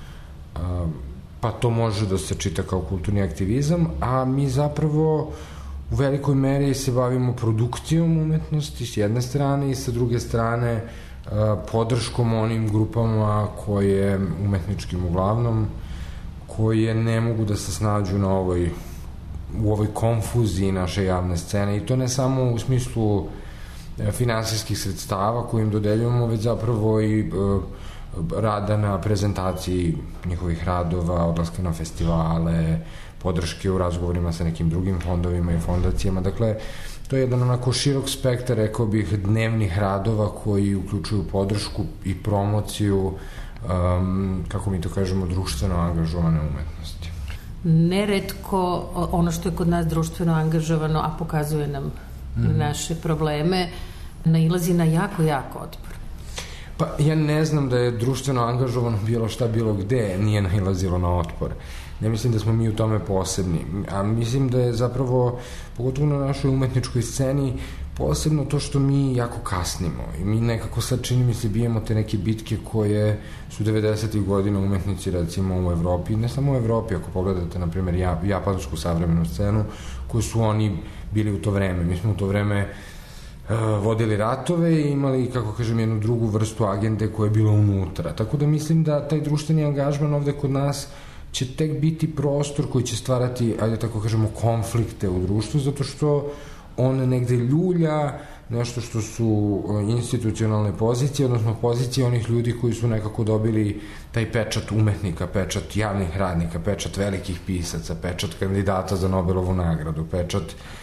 Pa to može da se čita kao kulturni aktivizam, a mi zapravo u velikoj meri se bavimo produkcijom umetnosti s jedne strane i sa druge strane podrškom onim grupama koje, umetničkim uglavnom, koje ne mogu da se snađu na u ovoj konfuziji naše javne scene, i to ne samo u smislu finansijskih sredstava koje im dodeljujemo, već zapravo i rada na prezentaciji njihovih radova, odlaska na festivale, podrške u razgovorima sa nekim drugim fondovima i fondacijama. Dakle, to je jedan onako širok spektar, rekao bih, dnevnih radova koji uključuju podršku i promociju, kako mi to kažemo, društveno angažovane umetnosti. Neretko ono što je kod nas društveno angažovano, a pokazuje nam naše probleme, nailazi na jako otpor. Pa ja ne znam da je društveno angažovano bilo šta bilo gde nije nailazilo na otpor. Ne mislim da smo mi u tome posebni, a mislim da je zapravo, pogotovo na našoj umetničkoj sceni, posebno to što mi jako kasnimo i mi nekako sad, čini mi se, bijemo te neke bitke koje su 90. godina umetnici, recimo, u Evropi, ne samo u Evropi, ako pogledate, na primjer, japansku savremenu scenu, koju su oni bili u to vreme. Mi smo u to vreme vodili ratove i imali, kako kažem, jednu drugu vrstu agende koja je bila unutra. Tako da mislim da taj društveni angažman ovde kod nas će tek biti prostor koji će stvarati, ajde tako kažemo, konflikte u društvu, zato što on negde ljulja nešto što su institucionalne pozicije, odnosno pozicije onih ljudi koji su nekako dobili taj pečat umetnika, pečat javnih radnika, pečat velikih pisaca, pečat kandidata za Nobelovu nagradu, pečat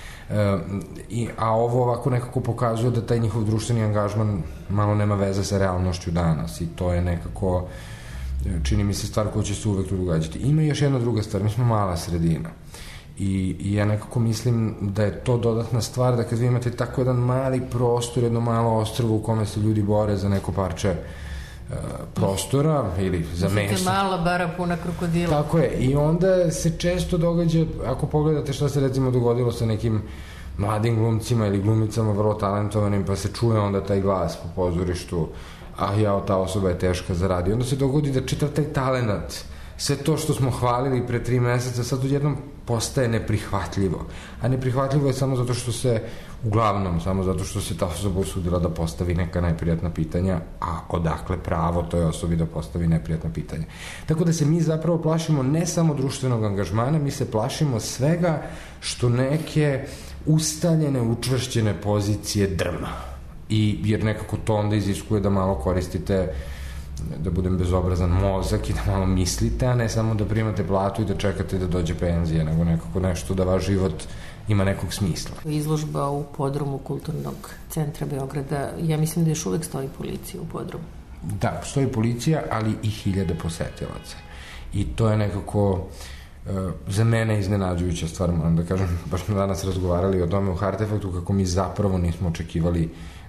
a ovo ovako nekako pokazuje da taj njihov društveni angažman malo nema veze sa realnošću danas i to je nekako, čini mi se, stvar koja će se uvek tu događati. Ima još jedna druga stvar, mi smo mala sredina i ja nekako mislim da je to dodatna stvar, da kad vi imate tako jedan mali prostor, jedno malo ostrvo u kome se ljudi bore za neko parče prostora ili za mesto. Mislite mala bara puna krokodila. Tako je, i onda se često događa, ako pogledate šta se recimo dogodilo sa nekim mladim glumcima ili glumicama vrlo talentovanim, pa se čuje onda taj glas po pozorištu, ah jao, ta osoba je teška za radi. Onda se dogodi da čitav taj talent, sve to što smo hvalili pre 3 meseca, sad odjednom postaje neprihvatljivo. A neprihvatljivo je samo zato što se, uglavnom, samo zato što se ta osoba usudila da postavi neka neprijatna pitanja, a odakle pravo toj osobi da postavi neprijatna pitanja. Tako da se mi zapravo plašimo ne samo društvenog angažmana, mi se plašimo svega što neke ustaljene, učvršćene pozicije drma. Jer nekako to onda iziskuje da malo koristite, da budem bezobrazan, mozak i da malo mislite, a ne samo da primate platu i da čekate da dođe penzija, nego nekako nešto da vaš život ima nekog smisla. Izložba u podrumu Kulturnog centra Beograda, ja mislim da još uvek stoji policija u podrumu. Da, stoji policija, ali i 1000 posetilaca. I to je nekako za mene iznenađujuća stvar, moram da kažem, baš smo danas razgovarali o tome u Hartefaktu, kako mi zapravo nismo očekivali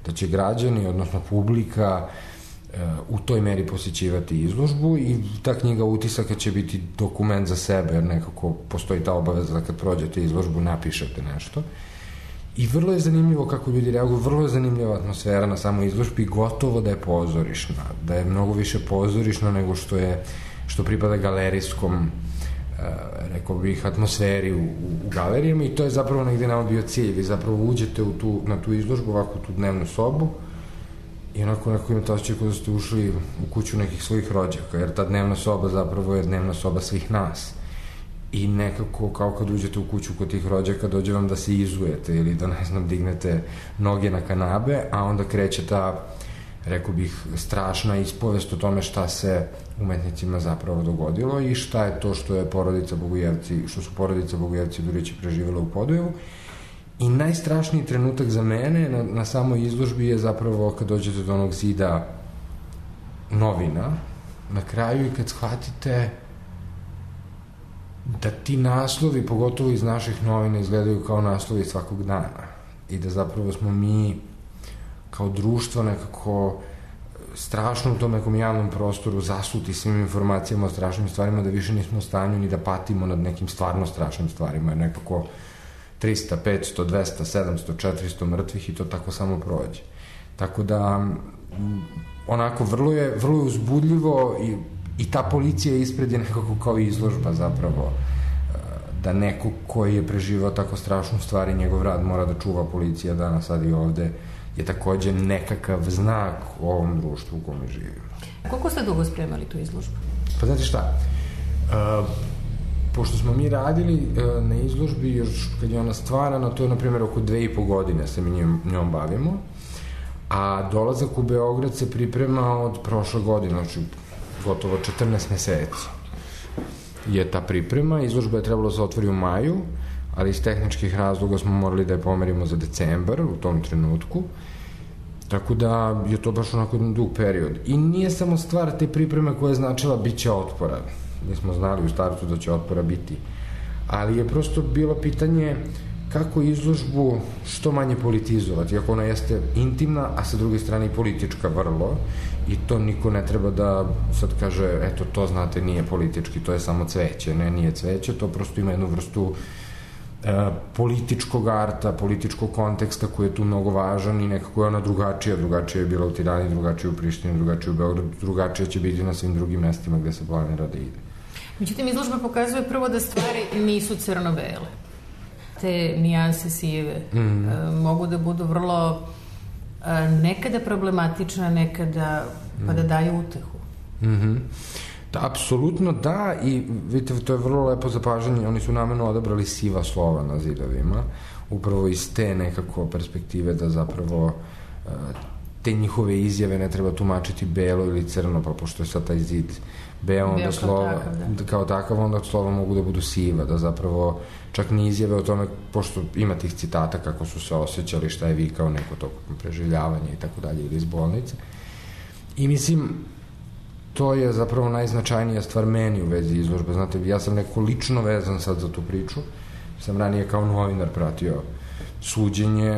da će građani, odnosno publika, u toj meri posjećivati izložbu i ta knjiga utisaka će biti dokument za sebe, jer nekako postoji ta obaveza da kad prođete izložbu napišete nešto. I vrlo je zanimljivo kako ljudi reaguju, vrlo je zanimljiva atmosfera na samoj izložbi, gotovo da je pozorišna, da je mnogo više pozorišna nego što pripada galerijskom, rekao bih, atmosferi u galerijama, i to je zapravo negde nama bio cilj. Vi zapravo uđete na tu izložbu, ovako u tu dnevnu sobu, i onako imate osjećaj kao da ste ušli u kuću nekih svojih rođaka, jer ta dnevna soba zapravo je dnevna soba svih nas. I nekako, kao kad uđete u kuću kod tih rođaka, dođe vam da se izujete ili da, ne znam, dignete noge na kanabe, a onda kreće ta, rekao bih, strašna ispovest o tome šta se umetnicima zapravo dogodilo i šta je to što su porodica Bogujevci Durići preživjela u Podujevu. I najstrašniji trenutak za mene na samoj izložbi je zapravo kad dođete do onog zida novina na kraju i kad shvatite da ti naslovi, pogotovo iz naših novina, izgledaju kao naslovi svakog dana i da zapravo smo mi kao društvo nekako strašno u tom nekom javnom prostoru zasuti svim informacijama o strašnim stvarima, da više nismo u stanju ni da patimo nad nekim stvarno strašnim stvarima, jer nekako 300, 500, 200, 700, 400 mrtvih i to tako samo prođe. Tako da, onako, vrlo je uzbudljivo i ta policija ispred je nekako kao izložba zapravo, da neko koji je preživao tako strašnu stvar i njegov rad mora da čuva policija danas, sad i ovde, je takođe nekakav znak u ovom društvu u kome živimo. Koliko ste dugo spremali tu izložbu? Pa znate šta, pošto smo mi radili na izložbi još kad je ona stvarana, to je na primjer oko 2,5 godine se mi njom bavimo, a dolazak u Beograd se priprema od prošle godine, znači gotovo 14 meseci je ta priprema. Izložba je trebalo da se otvori u maju, ali iz tehničkih razloga smo morali da je pomerimo za decembar u tom trenutku, tako da je to baš onako jedan dug period. I nije samo stvar te pripreme koja je značila bit će otpora. Mi smo znali u startu da će otpora biti, ali je prosto bilo pitanje kako izložbu što manje politizovati, ako ona jeste intimna, a sa druge strane i politička vrlo, i to niko ne treba da sad kaže, eto, to znate nije politički, to je samo cveće. Ne, nije cveće, to prosto ima jednu vrstu političkog arta, političkog konteksta koji je tu mnogo važan i nekako je ona drugačija je bila u Tirani, drugačija u Prištini, drugačija u Beogradu, drugačija će biti na svim drugim mestima gde se planira da ide. Međutim, izložba pokazuje prvo da stvari nisu crno-bele. Te nijanse sive mogu da budu vrlo nekada problematična, nekada pa da daju utehu. Da, apsolutno da, i vidite, to je vrlo lepo zapažanje, oni su namerno odabrali siva slova na zidovima, upravo iz te nekako perspektive da zapravo te njihove izjave ne treba tumačiti belo ili crno, pa pošto je sad taj zid beo, onda slova kao takav, onda slova mogu da budu siva, da zapravo čak ni izjave o tome, pošto ima tih citata kako su se osjećali, šta je vikao neko tokom preživljavanja i tako dalje, ili iz bolnice. I mislim, to je zapravo najznačajnija stvar meni u vezi izložbe. Znate, ja sam neko lično vezan sad za tu priču, sam ranije kao novinar pratio suđenje,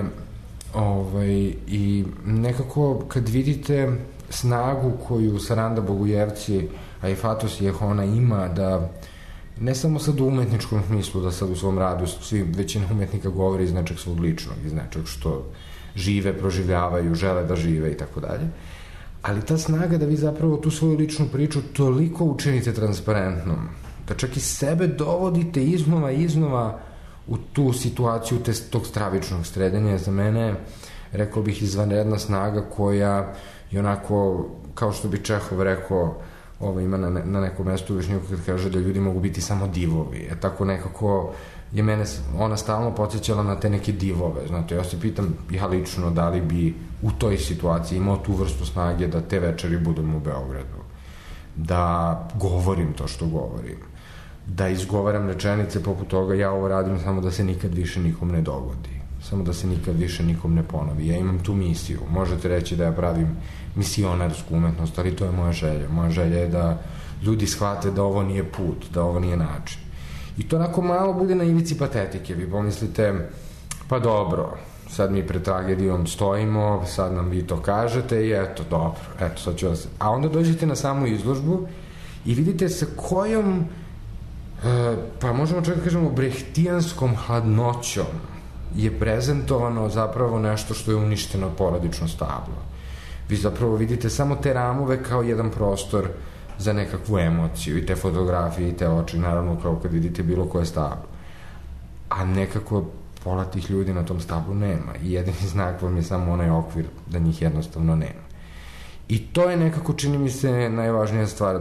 i nekako kad vidite snagu koju Saranda Bogujevci, a i Fatos Jehona ima, da ne samo sad u umetničkom smislu, da sad u svom radu većina umetnika govori iz nečeg svog ličnog, iz nečeg što žive, proživljavaju, žele da žive i tako dalje, ali ta snaga da vi zapravo tu svoju ličnu priču toliko učinite transparentnom, da čak i sebe dovodite iznova u tu situaciju tog stravičnog stredenja, za mene, rekao bih, izvanredna snaga koja je onako, kao što bi Čehov rekao, ima na nekom mestu u Višnjiku kad kaže da ljudi mogu biti samo divovi. Tako nekako je mene ona stalno podsjećala na te neke divove. Znate, ja se pitam, ja lično, da li bi u toj situaciji imao tu vrstu snage da te večeri budem u Beogradu, da govorim to što govorim, da izgovaram rečenice poput toga, ja ovo radim samo da se nikad više nikom ne dogodi, samo da se nikad više nikom ne ponovi. Ja imam tu misiju. Možete reći da ja pravim misionarsku umetnost, ali to je moja želja. Moja želja je da ljudi shvate da ovo nije put, da ovo nije način. I to onako malo bude na ivici patetike. Vi pomislite, pa dobro, sad mi pred tragedijom stojimo, sad nam vi to kažete i eto, dobro, eto, sad ću da se... A onda dođete na samu izložbu i vidite sa kojom, pa možemo čak da kažemo, brehtijanskom hladnoćom je prezentovano zapravo nešto što je uništeno porodično stablo. Vi zapravo vidite samo te ramove kao jedan prostor za nekakvu emociju i te fotografije i te oči, naravno kao kad vidite bilo koje stablo. A nekako pola tih ljudi na tom stablu nema i jedini znak vam je samo onaj okvir da njih jednostavno nema. I to je nekako, čini mi se, najvažnija stvar,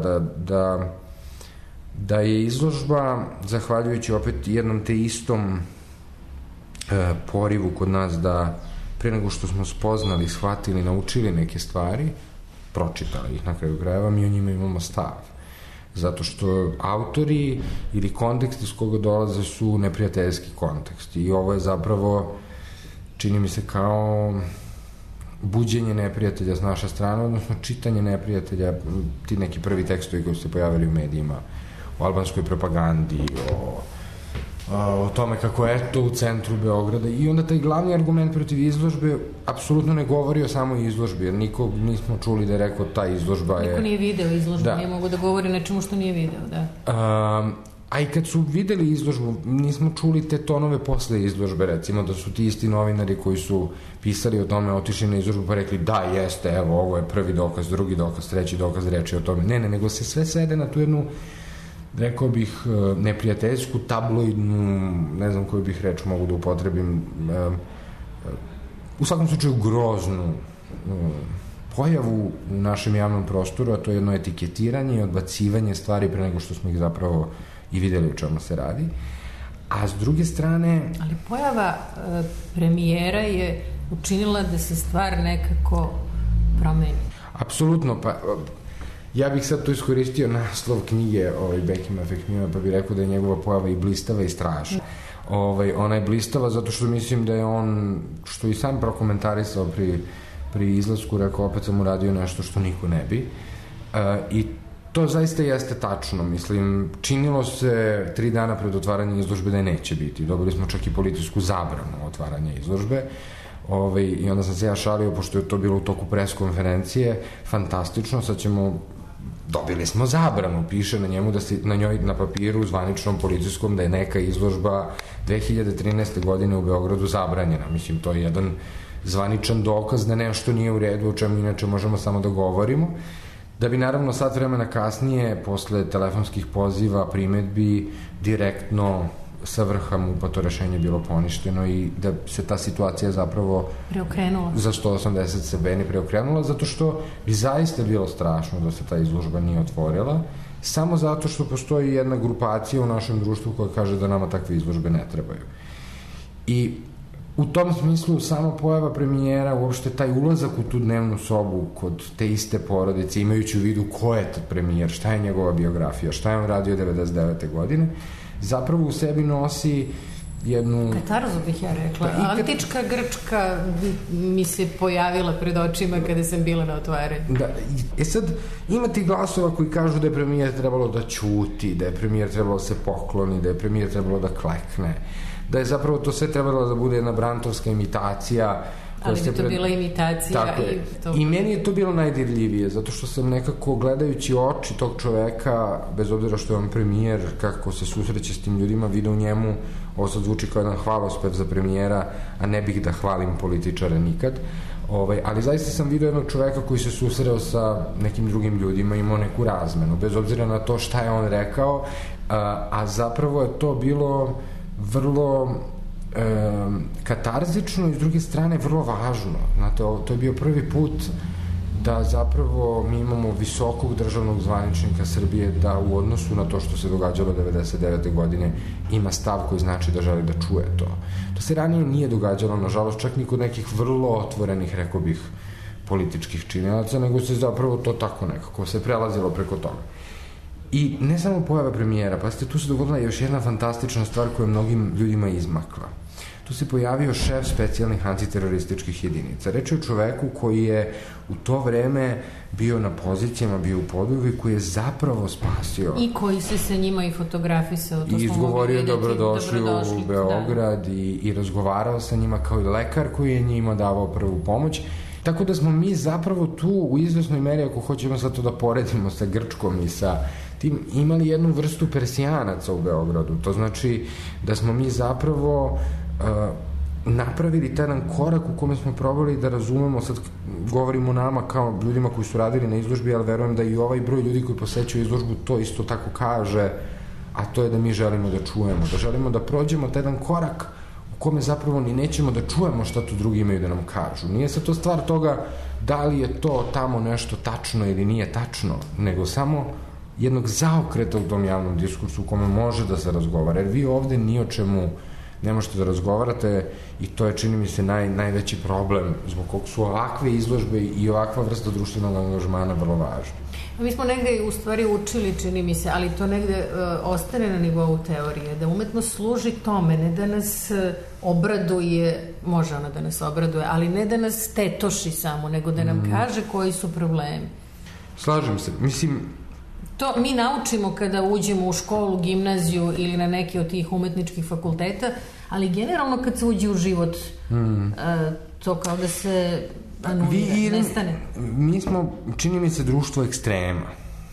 da je izložba, zahvaljujući opet jednom te istom porivu kod nas da pre nego što smo spoznali, shvatili, naučili neke stvari, pročitali ih na kraju krajeva, mi o njima imamo stav. Zato što autori ili kontekst iz koga dolaze su neprijateljski kontekst. I ovo je zapravo, čini mi se, kao buđenje neprijatelja s naše strane, odnosno čitanje neprijatelja, ti neki prvi tekstovi koji su se pojavili u medijima, o albanskoj propagandi, o tome kako je to u centru Beograda. I onda taj glavni argument protiv izložbe apsolutno ne govori o samoj izložbi, jer nikog nismo čuli da je rekao ta izložba je... Niko nije video izložbu, nije mogu da govori nečemu što nije video, da. A i kad su videli izložbu, nismo čuli te tonove posle izložbe, recimo da su ti isti novinari koji su pisali o tome, otišli na izložbu pa rekli da, jeste, evo, ovo je prvi dokaz, drugi dokaz, treći dokaz, reči o tome. Ne, nego se sve svede na tu jednu, rekao bih, neprijateljsku, tabloidnu, ne znam koju bih reč mogu da upotrebim, u svakom slučaju groznu pojavu u našem javnom prostoru, a to je jedno etiketiranje i odbacivanje stvari pre nego što smo ih zapravo i videli u čemu se radi. A s druge strane... Ali pojava premijera je učinila da se stvar nekako promeni. Apsolutno, pa ja bih sad to iskoristio naslov knjige Bekima Fehmija, pa bih rekao da je njegova pojava i blistava i strašna. Ona je blistava zato što mislim da je on, što i sam prokomentarisao pri izlasku, rekao, opet sam uradio nešto što niko ne bi. I to zaista jeste tačno, mislim, činilo se 3 dana pred otvaranjem izložbe da je neće biti. Dobili smo čak i policijsku zabranu otvaranja izložbe. I onda sam se ja šalio, pošto je to bilo u toku preskonferencije, fantastično, sad ćemo, dobili smo zabranu, piše na njemu, na njoj, na papiru zvaničnom policijskom, da je neka izložba 2013. godine u Beogradu zabranjena. Mislim, to je jedan zvaničan dokaz da nešto nije u redu, o čemu inače možemo samo da govorimo. Da bi naravno sat vremena kasnije, posle telefonskih poziva, primetbi, direktno sa vrha MUP-a to rešenje bilo poništeno i da se ta situacija zapravo preokrenula. Za 180 stepeni preokrenula, zato što bi zaista bilo strašno da se ta izložba nije otvorila, samo zato što postoji jedna grupacija u našem društvu koja kaže da nama takve izložbe ne trebaju. I u tom smislu sama pojava premijera, uopšte taj ulazak u tu dnevnu sobu kod te iste porodice, imajući u vidu ko je premijer, šta je njegova biografija, šta je on radio 99. godine, zapravo u sebi nosi jednu... Katarzu bih ja rekla. Antička Grčka mi se pojavila pred očima kada sam bila na otvaranju. Da, sad ima ti glasova koji kažu da je premijer trebalo da ćuti, da je premijer trebalo da se pokloni, da je premijer trebalo da klekne, da je zapravo to sve trebalo da bude jedna brantovska imitacija. Ali bi to bila imitacija. I meni je to bilo najdirljivije, zato što sam nekako, gledajući oči tog čoveka, bez obzira što je on premijer, kako se susreće s tim ljudima, vidio u njemu, ovo sad zvuči kao jedan hvalospev za premijera, a ne bih da hvalim političare nikad, ali zaista sam vidio jednog čoveka koji se susreo sa nekim drugim ljudima, imao neku razmenu, bez obzira na to šta je on rekao, a zapravo je to bilo vrlo katarzično i s druge strane vrlo važno. Znate, to je bio prvi put da zapravo mi imamo visokog državnog zvaničnika Srbije da u odnosu na to što se događalo 99. godine ima stav koji znači da želi da čuje to. To se ranije nije događalo, nažalost, čak ni kod nekih vrlo otvorenih, rekao bih, političkih činilaca, nego se zapravo to tako nekako se prelazilo preko toga. I ne samo pojava premijera, pa tu se dogodila još jedna fantastična stvar koja mnogim ljudima izmakla. tu se pojavio šef specijalnih antiterorističkih jedinica. Reč je o čoveku koji je u to vreme bio na pozicijama, bio u Podujevoj, koji je zapravo spasio. I koji se sa njima i fotografisao. I izgovorio dobrodošli u Beograd i razgovarao sa njima kao i lekar koji je njima davao prvu pomoć. Tako da smo mi zapravo tu u izvesnoj meri, ako hoćemo sad to da poredimo sa Grčkom i sa tim, imali jednu vrstu Persijanaca u Beogradu. To znači da smo mi zapravo napravili taj jedan korak u kome smo probali da razumemo, sad govorimo nama kao ljudima koji su radili na izložbi, ali verujem da i ovaj broj ljudi koji posećuju izložbu to isto tako kaže, a to je da mi želimo da čujemo, da želimo da prođemo taj jedan korak u kome zapravo ni nećemo da čujemo šta tu drugi imaju da nam kažu. Nije sad to stvar toga da li je to tamo nešto tačno ili nije tačno, nego samo jednog zaokreta u tom javnom diskursu u kome može da se razgovara. Jer vi ovde ni o čemu ne možete da razgovarate i to je, čini mi se, najveći problem zbog kog su ovakve izložbe i ovakva vrsta društvenog angažmana vrlo važne. Mi smo negde u stvari učili, čini mi se, ali to negde ostane na nivou teorije, da umetnost služi tome, ne da nas obraduje, može ona da nas obraduje, ali ne da nas tetoši samo, nego da nam kaže koji su problemi. Slažem se, mislim... To mi naučimo kada uđemo u školu, gimnaziju ili na neki od tih umetničkih fakulteta, ali generalno kad se uđe u život, to kao da se anulira, nestane. Mi smo, čini mi se, društvo ekstrema.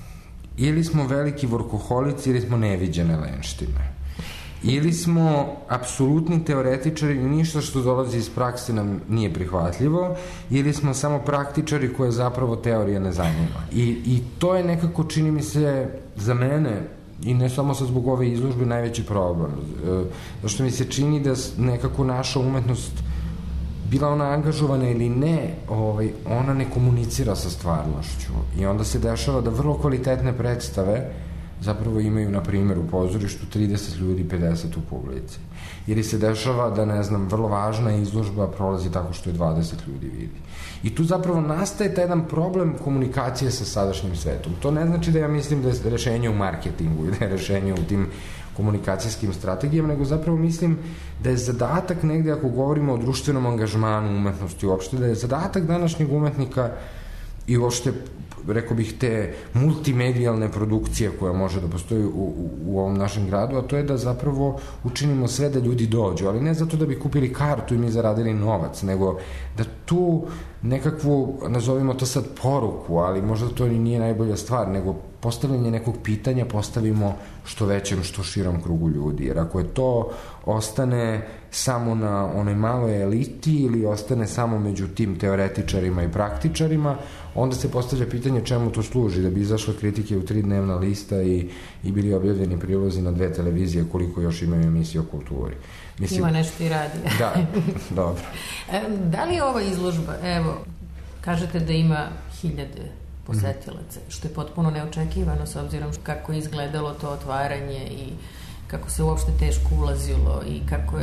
Ili smo veliki vorkoholici, ili smo neviđene lenštine. Ili smo apsolutni teoretičari i ništa što dolazi iz prakse nam nije prihvatljivo, ili smo samo praktičari koje zapravo teorija ne zanima. I to je nekako, čini mi se, za mene, i ne samo sad zbog ove izložbe, najveći problem. Zašto mi se čini da nekako naša umetnost, bila ona angažovana ili ne, ona ne komunicira sa stvarnošću. I onda se dešava da vrlo kvalitetne predstave zapravo imaju, na primjer, u pozorištu 30 ljudi, 50 u publici. Ili se dešava da, ne znam, vrlo važna izložba prolazi tako što je 20 ljudi vidi. I tu zapravo nastaje taj jedan problem komunikacije sa sadašnjim svetom. To ne znači da ja mislim da je rešenje u marketingu i da je rešenje u tim komunikacijskim strategijama, nego zapravo mislim da je zadatak negde, ako govorimo o društvenom angažmanu umetnosti uopšte, da je zadatak današnjeg umetnika i uopšte, rekao bih, te multimedijalne produkcije koja može da postoji u ovom našem gradu, a to je da zapravo učinimo sve da ljudi dođu, ali ne zato da bi kupili kartu i mi zaradili novac, nego da tu nekakvu, nazovimo to sad poruku, ali možda to i nije najbolja stvar, nego postavljanje nekog pitanja postavimo što većem, što širom krugu ljudi, jer ako je to ostane samo na onoj maloj eliti ili ostane samo među tim teoretičarima i praktičarima, onda se postavlja pitanje čemu to služi, da bi izašle kritike u 3 dnevna lista i bili objavljeni prilozi na 2 televizije koliko još imaju emisije o kulturi. Mislim, ima nešto i radi. Da, dobro. Da li je ova izložba, evo, kažete da ima 1000 posetilaca, što je potpuno neočekivano s obzirom kako je izgledalo to otvaranje i kako se uopšte teško ulazilo i kako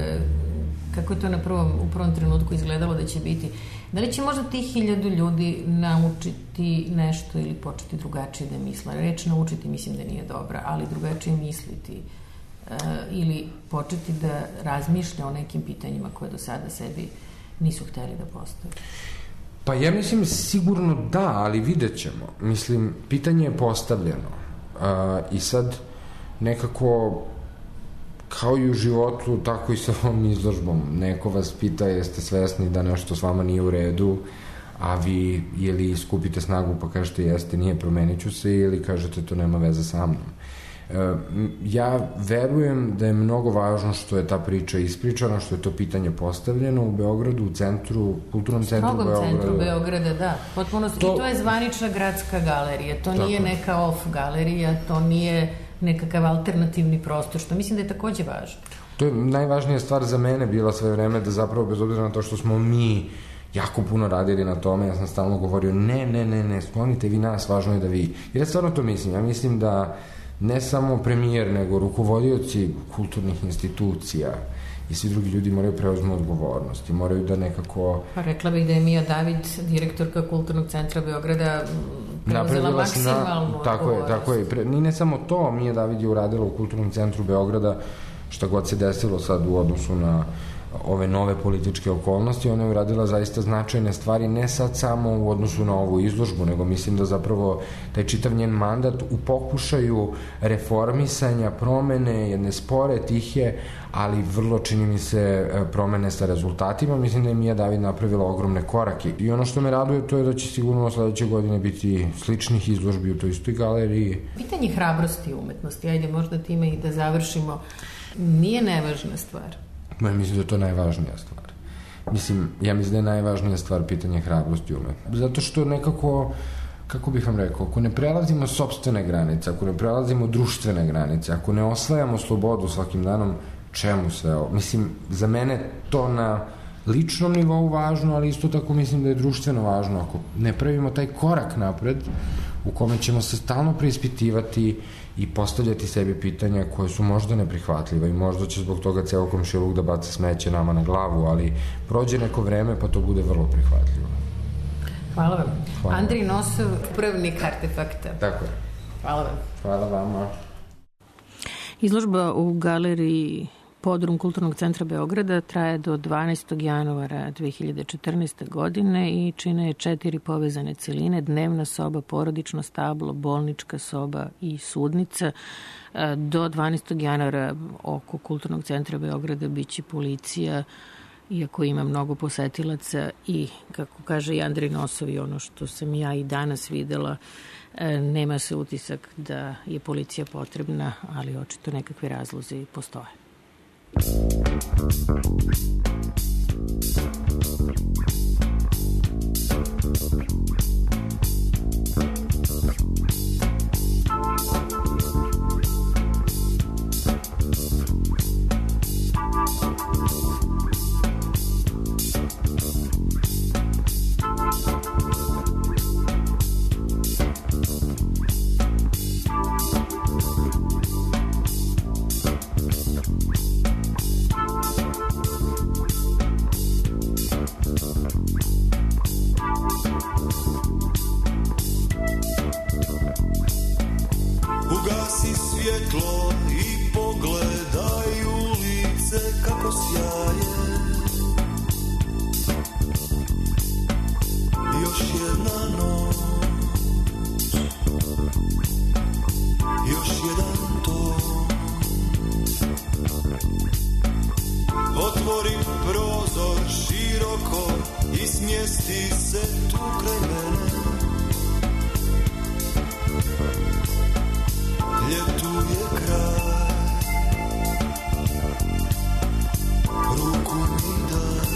je to u prvom trenutku izgledalo da će biti. Da li će možda tih 1000 ljudi naučiti nešto ili početi drugačije da misle? Reč naučiti mislim da nije dobra, ali drugačije misliti ili početi da razmišlja o nekim pitanjima koje do sada sebi nisu hteli da postave? Pa ja mislim sigurno da, ali vidjet ćemo. Mislim, pitanje je postavljeno. I sad nekako kao i u životu, tako i sa ovom izložbom. Neko vas pita jeste svesni da nešto s vama nije u redu, a vi ili skupite snagu pa kažete jeste, nije, promenit ću se, ili kažete to nema veze sa mnom. Ja verujem da je mnogo važno što je ta priča ispričana, što je to pitanje postavljeno u Beogradu, u centru, kulturnom centru Beograda. Strogom centru Beograda, da. Potpuno, i to je zvanična gradska galerija, to nije neka off galerija, to nije nekakav alternativni prostor, što mislim da je takođe važno. To je najvažnija stvar za mene bila sve vreme, da zapravo, bez obzira na to što smo mi jako puno radili na tome, ja sam stalno govorio ne, sklonite vi nas, važno je da vi. Jer ja stvarno to mislim, ja mislim da ne samo premijer, nego rukovodioci kulturnih institucija i svi drugi ljudi moraju preuzmu odgovornost i moraju da nekako... Pa rekla bih da je Mija David, direktorka Kulturnog centra Beograda, preuzela maksimalnu odgovornost. Tako je. Ni ne samo to, Mija David je uradila u Kulturnom centru Beograda, šta god se desilo sad u odnosu na ove nove političke okolnosti, ona je uradila zaista značajne stvari, ne sad samo u odnosu na ovu izložbu, nego mislim da zapravo taj čitav njen mandat u pokušaju reformisanja, promene, jedne spore, tihe, ali vrlo, čini mi se, promene sa rezultatima. Mislim da je Mija David napravila ogromne korake. I ono što me raduje, to je da će sigurno sledeće godine biti sličnih izložbi u toj istoj galeriji. Pitanje hrabrosti i umetnosti, ajde možda time i da završimo, nije nevažna stvar. Mislim da je to najvažnija stvar. Ja mislim da je najvažnija stvar pitanje hrabrosti i umetnosti. Zato što nekako, kako bih vam rekao, ako ne prelazimo sopstvene granice, ako ne prelazimo društvene granice, ako ne osvajamo slobodu svakim danom, čemu sve ovo? Mislim, za mene to na ličnom nivou važno, ali isto tako mislim da je društveno važno. Ako ne pravimo taj korak napred, u kome ćemo se stalno preispitivati i postavljati sebi pitanja koje su možda neprihvatljiva i možda će zbog toga ceo komšiluk da baca smeće nama na glavu, ali prođe neko vreme pa to bude vrlo prihvatljivo. Hvala vam. Andrij Nosov, upravnik Artefakta. Tako je. Hvala vam. Hvala vama. Izložba u galeriji Podrum Kulturnog centra Beograda traje do 12. januara 2014. godine i čine je 4 povezane celine: dnevna soba, porodično stablo, bolnička soba i sudnica. Do 12. januara oko Kulturnog centra Beograda biće policija, iako ima mnogo posetilaca i, kako kaže Andrij Nosov, i ono što sam ja i danas videla, nema se utisak da je policija potrebna, ali očito nekakve razlozi postoje. Ugasi svjetlo i pogledaj ulice kako sjaje. Još jedna noć, još jedan ton. Otvori prozor široko i smjesti se tu kraj mene. Ljetuje kraj, ruku mi daj.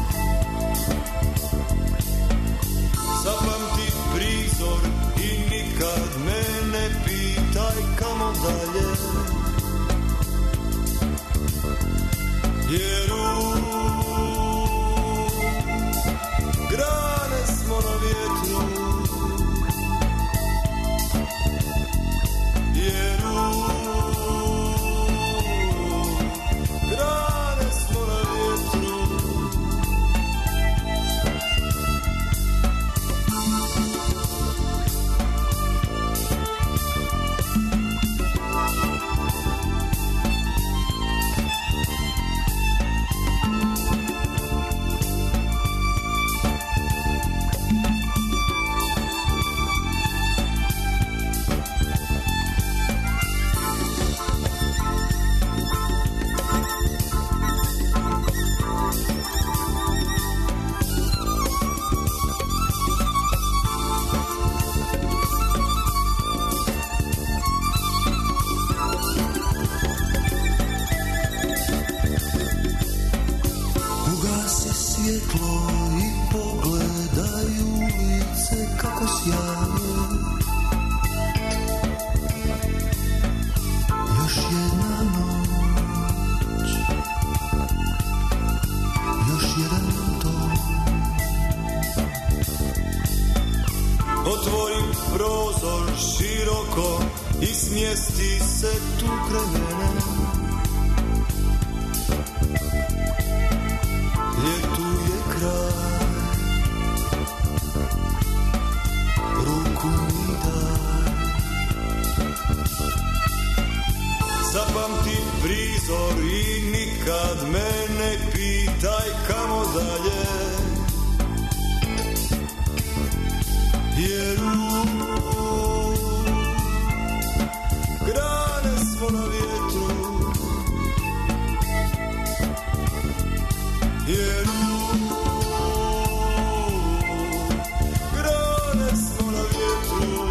Zapamti prizor i nikad me ne pitaj kamo dalje. Jer grane smo na vjetru. Grane smo na vjetru. Otvori prozor široko i smjesti se tu kraj mene. Ljetuje kraj, ruku mi daj. Zapamti prizor i nikad me ne pitaj pitaj kamo dalje, jer grane smo na vjetru, jer grane smo na vjetru.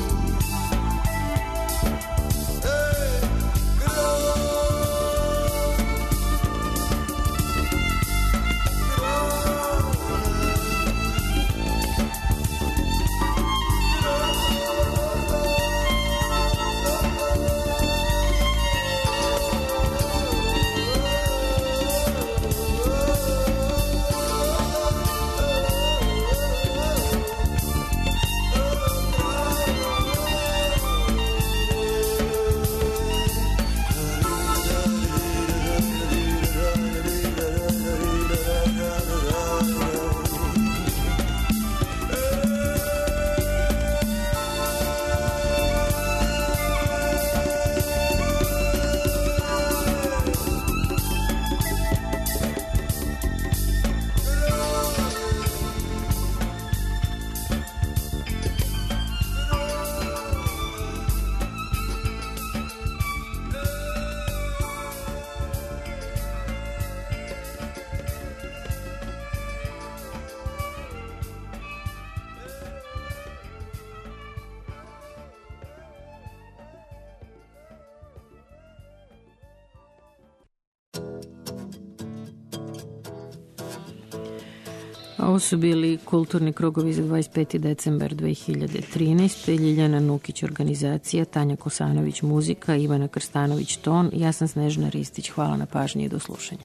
Ovo su bili kulturni krugovi za 25. decembar 2013. Ljiljana Nukić organizacija, Tanja Kosanović muzika, Ivana Krstanović ton, ja sam Snežana Ristić. Hvala na pažnji i do slušanja.